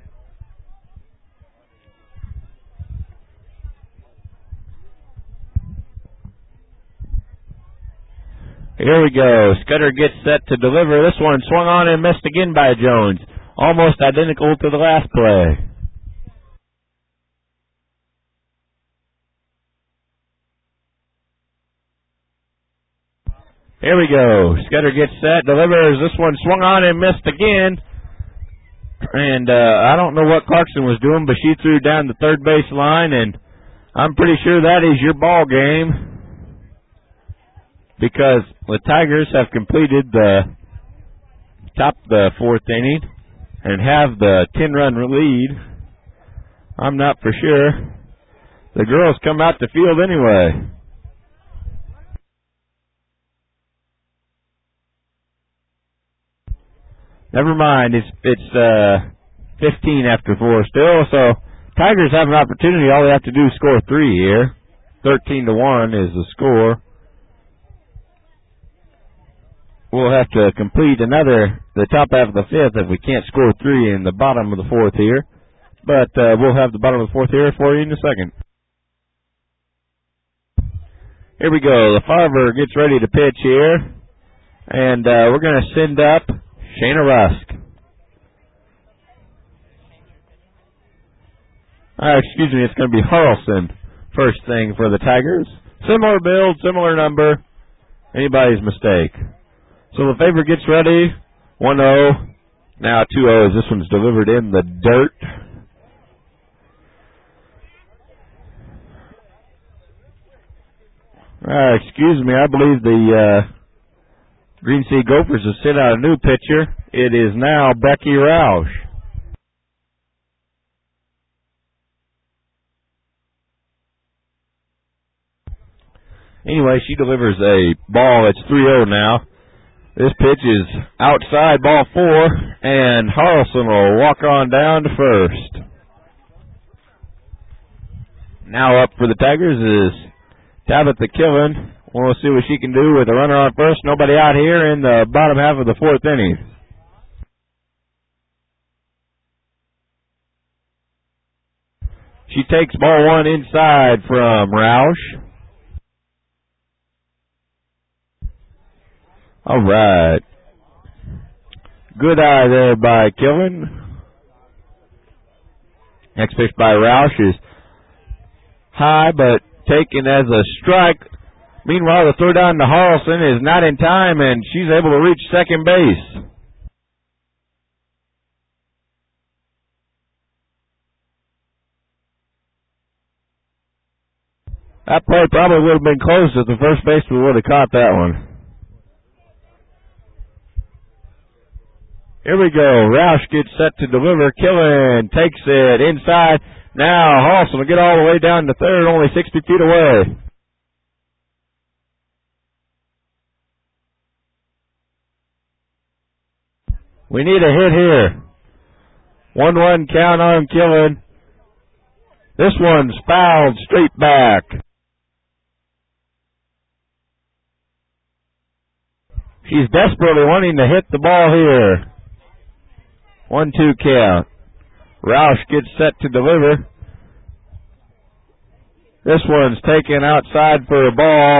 Here we go. Scudder gets set to deliver. This one swung on and missed again by Jones. Almost identical to the last play. Here we go. Scudder gets set, delivers. This one swung on and missed again. And I don't know what Clarkson was doing, but she threw down the third base line, and I'm pretty sure that is your ball game, because the Tigers have completed the top of the 4th inning and have the 10-run lead. I'm not for sure. The girls come out the field anyway. Never mind. It's 15 after 4 still, so Tigers have an opportunity. All they have to do is score 3 here. 13-1 is the score. We'll have to complete the top half of the 5th if we can't score 3 in the bottom of the 4th here. But we'll have the bottom of the 4th here for you in a second. Here we go. The Farver gets ready to pitch here. And we're going to send up Shayna Rusk. Excuse me, it's going to be Harrelson first thing for the Tigers. Similar build, similar number. Anybody's mistake. So the favorite gets ready. 1-0. Now 2-0 as this one's delivered in the dirt. Excuse me, I believe the Green Sea Gophers have sent out a new pitcher. It is now Becky Roush. Anyway, she delivers a ball. It's 3-0 now. This pitch is outside, ball 4, and Harrelson will walk on down to first. Now up for the Tigers is Tabitha Killen. We'll see what she can do with a runner on first. Nobody out here in the bottom half of the 4th inning. She takes ball 1 inside from Roush. All right. Good eye there by Killen. Next pitch by Roush is high, but taken as a strike. Meanwhile, the throw down to Harrelson is not in time, and she's able to reach second base. That play probably would have been close if the first baseman would have caught that one. Here we go. Roush gets set to deliver. Killen takes it inside. Now Harrelson will get all the way down to third, only 60 feet away. We need a hit here. 1-1 count on Killen. This one's fouled straight back. She's desperately wanting to hit the ball here. 1-2 count. Roush gets set to deliver. This one's taken outside for a ball.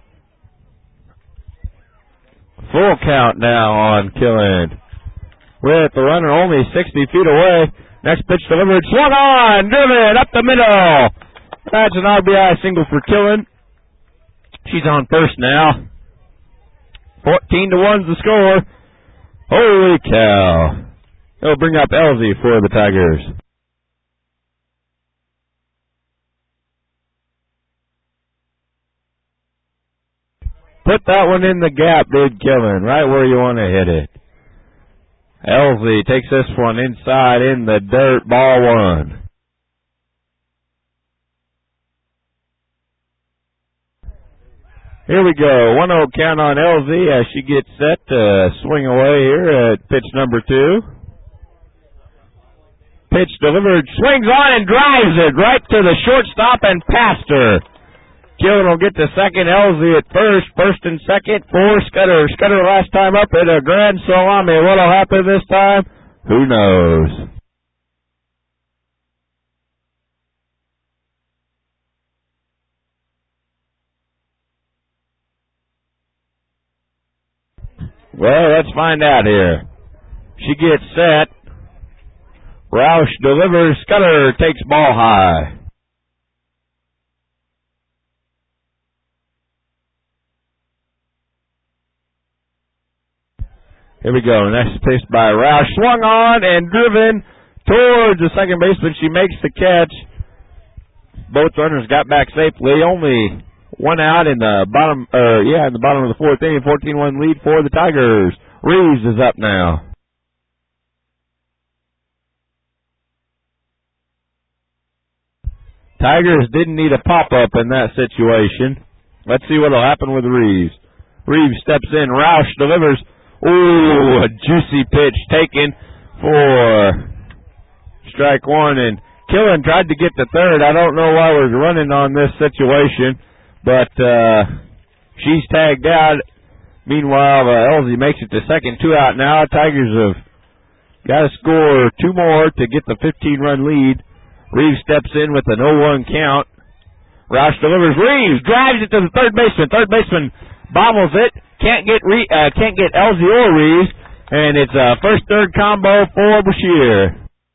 Full count now on Killen. With the runner only 60 feet away. Next pitch delivered. Swung on. Driven up the middle. That's an RBI single for Killen. She's on first now. 14-1's the score. Holy cow. It'll bring up Elsie for the Tigers. Put that one in the gap, did Killen, right where you want to hit it. Elsie takes this one inside in the dirt, ball 1. Here we go. 1-0 count on Elsie as she gets set to swing away here at pitch number 2. Pitch delivered, swings on and drives it right to the shortstop and past her. Killen will get to second, Elsie at first and second for Scudder. Scudder last time up at a grand salami. What'll happen this time? Who knows? Well, let's find out here. She gets set. Roush delivers. Scudder takes ball high. Here we go. Next pitch by Roush. Swung on and driven towards the second baseman. She makes the catch. Both runners got back safely. Only one out in the bottom in the bottom of the 4th inning. 14-1 lead for the Tigers. Reeves is up now. Tigers didn't need a pop-up in that situation. Let's see what will happen with Reeves. Reeves steps in. Roush delivers. Ooh, a juicy pitch taken for strike 1. And Killen tried to get the third. I don't know why we're running on this situation, but she's tagged out. Meanwhile, Elsie makes it to second, 2 out now. Tigers have got to score 2 more to get the 15-run lead. Reeves steps in with an 0-1 count. Roush delivers. Reeves drives it to the third baseman. Third baseman bobbles it. Can't get Elsie or Reeves, and it's a first-third combo for Brashear.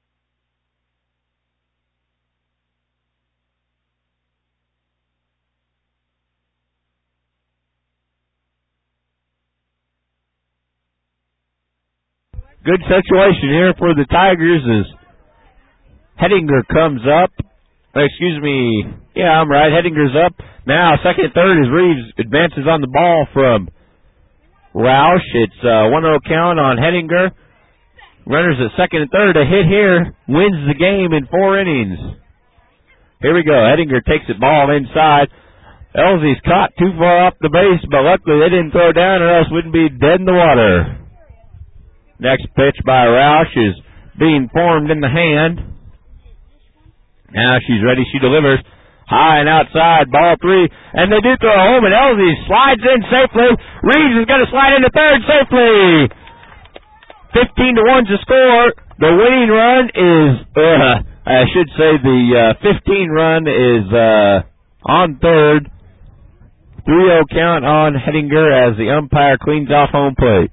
Good situation here for the Tigers as Hettinger comes up. Excuse me. Yeah, I'm right. Hettinger's up. Now, second and third as Reeves advances on the ball from Roush. It's 1-0 count on Hettinger. Runners at second and third. A hit here wins the game in 4 innings. Here we go. Hettinger takes the ball inside. Elsie's caught too far off the base, but luckily they didn't throw down or else wouldn't be dead in the water. Next pitch by Roush is being formed in the hand. Now she's ready. She delivers. High and outside. Ball 3. And they do throw home, and Elsie slides in safely. Reeves is going to slide into third safely. 15-1's the score. The winning run is, I should say the 15 run is on third. 3-0 count on Hettinger as the umpire cleans off home plate.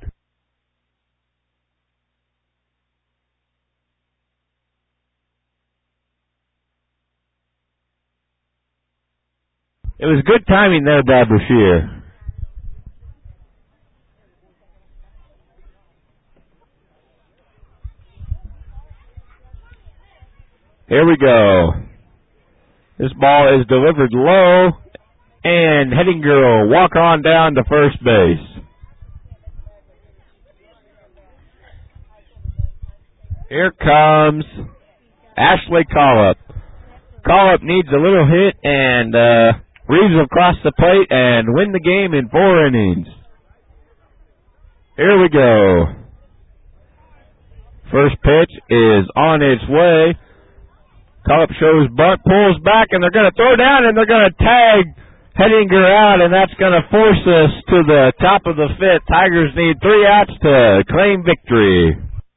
It was good timing there by Brashear. Here we go. This ball is delivered low, and Hettinger will walk on down to first base. Here comes Ashley Collup. Collup needs a little hit, and Reeves will cross the plate and win the game in 4 innings. Here we go. First pitch is on its way. Collup shows bunt, pulls back, and they're going to throw down, and they're going to tag Hettinger out, and that's going to force us to the top of the 5th. Tigers need 3 outs to claim victory.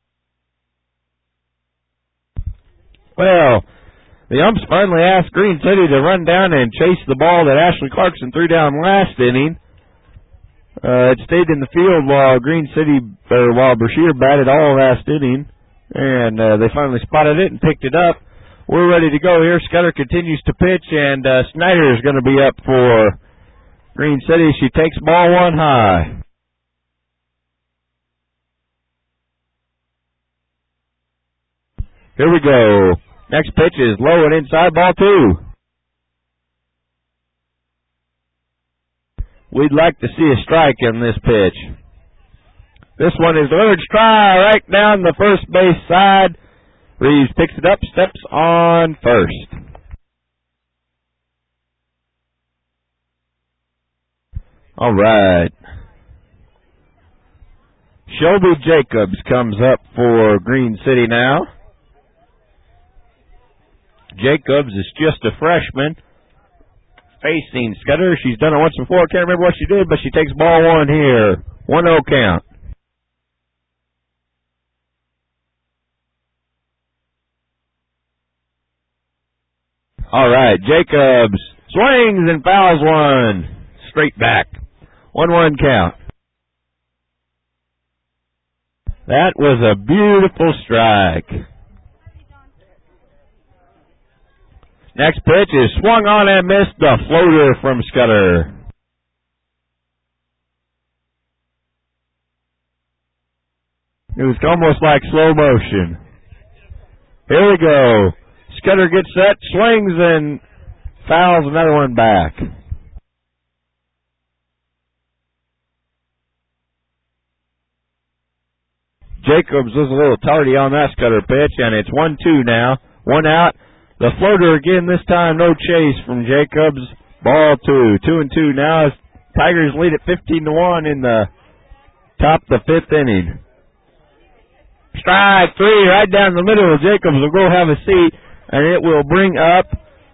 Well, the umps finally asked Green City to run down and chase the ball that Ashley Clarkson threw down last inning. It stayed in the field while while Brashear batted all last inning, and they finally spotted it and picked it up. We're ready to go here. Scudder continues to pitch, and Snyder is going to be up for Green City. She takes ball 1 high. Here we go. Next pitch is low and inside, ball 2. We'd like to see a strike in this pitch. This one is delivered strike right down the first base side. Reeves picks it up, steps on first. All right. Shelby Jacobs comes up for Green City now. Jacobs is just a freshman facing Scudder. She's done it once before. Can't remember what she did, but she takes ball 1 here. 1-0 count. All right, Jacobs swings and fouls 1. Straight back. 1-1 count. That was a beautiful strike. Next pitch is swung on and missed, the floater from Scudder. It was almost like slow motion. Here we go. Scudder gets set, swings, and fouls another one back. Jacobs was a little tardy on that Scudder pitch, and it's 1-2 now. 1 out. The floater again, this time no chase from Jacobs. Ball 2. 2-2 now as Tigers lead at 15-1 in the top of the 5th inning. Strike 3 right down the middle. Jacobs will go have a seat. And it will bring up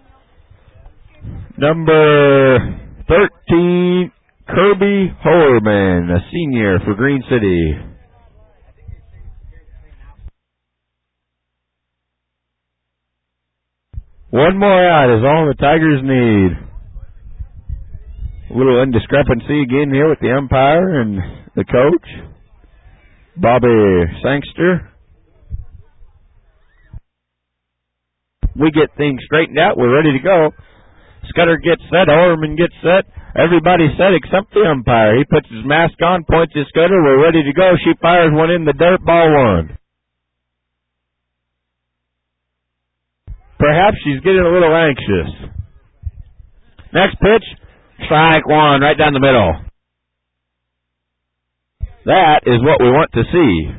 number 13, Kirby Horman, a senior for Green City. One more out is all the Tigers need. A little indiscrepancy again here with the umpire and the coach, Bobby Sangster. We get things straightened out. We're ready to go. Scudder gets set. Horman gets set. Everybody's set except the umpire. He puts his mask on, points his Scudder. We're ready to go. She fires one in the dirt. Ball one. Perhaps she's getting a little anxious. Next pitch. Strike one right down the middle. That is what we want to see.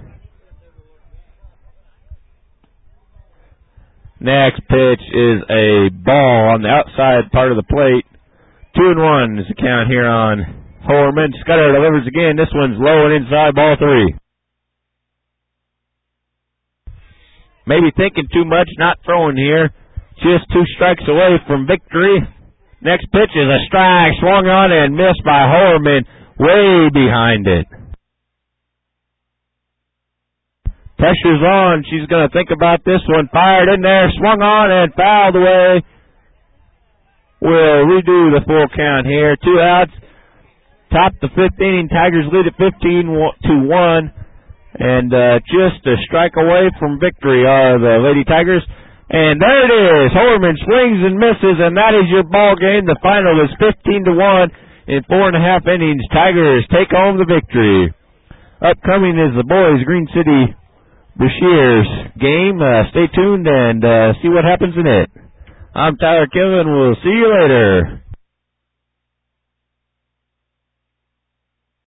Next pitch is a ball on the outside part of the plate. 2-1 is the count here on Horman. Scudder delivers again. This one's low and inside, ball 3. Maybe thinking too much, not throwing here. Just 2 strikes away from victory. Next pitch is a strike, swung on and missed by Horman, way behind it. Pressure's on. She's going to think about this one. Fired in there, swung on and fouled away. We'll redo the full count here. 2 outs. Top the 5th inning. Tigers lead at 15-1. And just a strike away from victory are the Lady Tigers. And there it is. Horman swings and misses, and that is your ball game. The final is 15-1 in 4.5 innings. Tigers take home the victory. Upcoming is the boys' Green City Brashears game. Stay tuned and see what happens in it. I'm Tyler Killen. We'll see you later.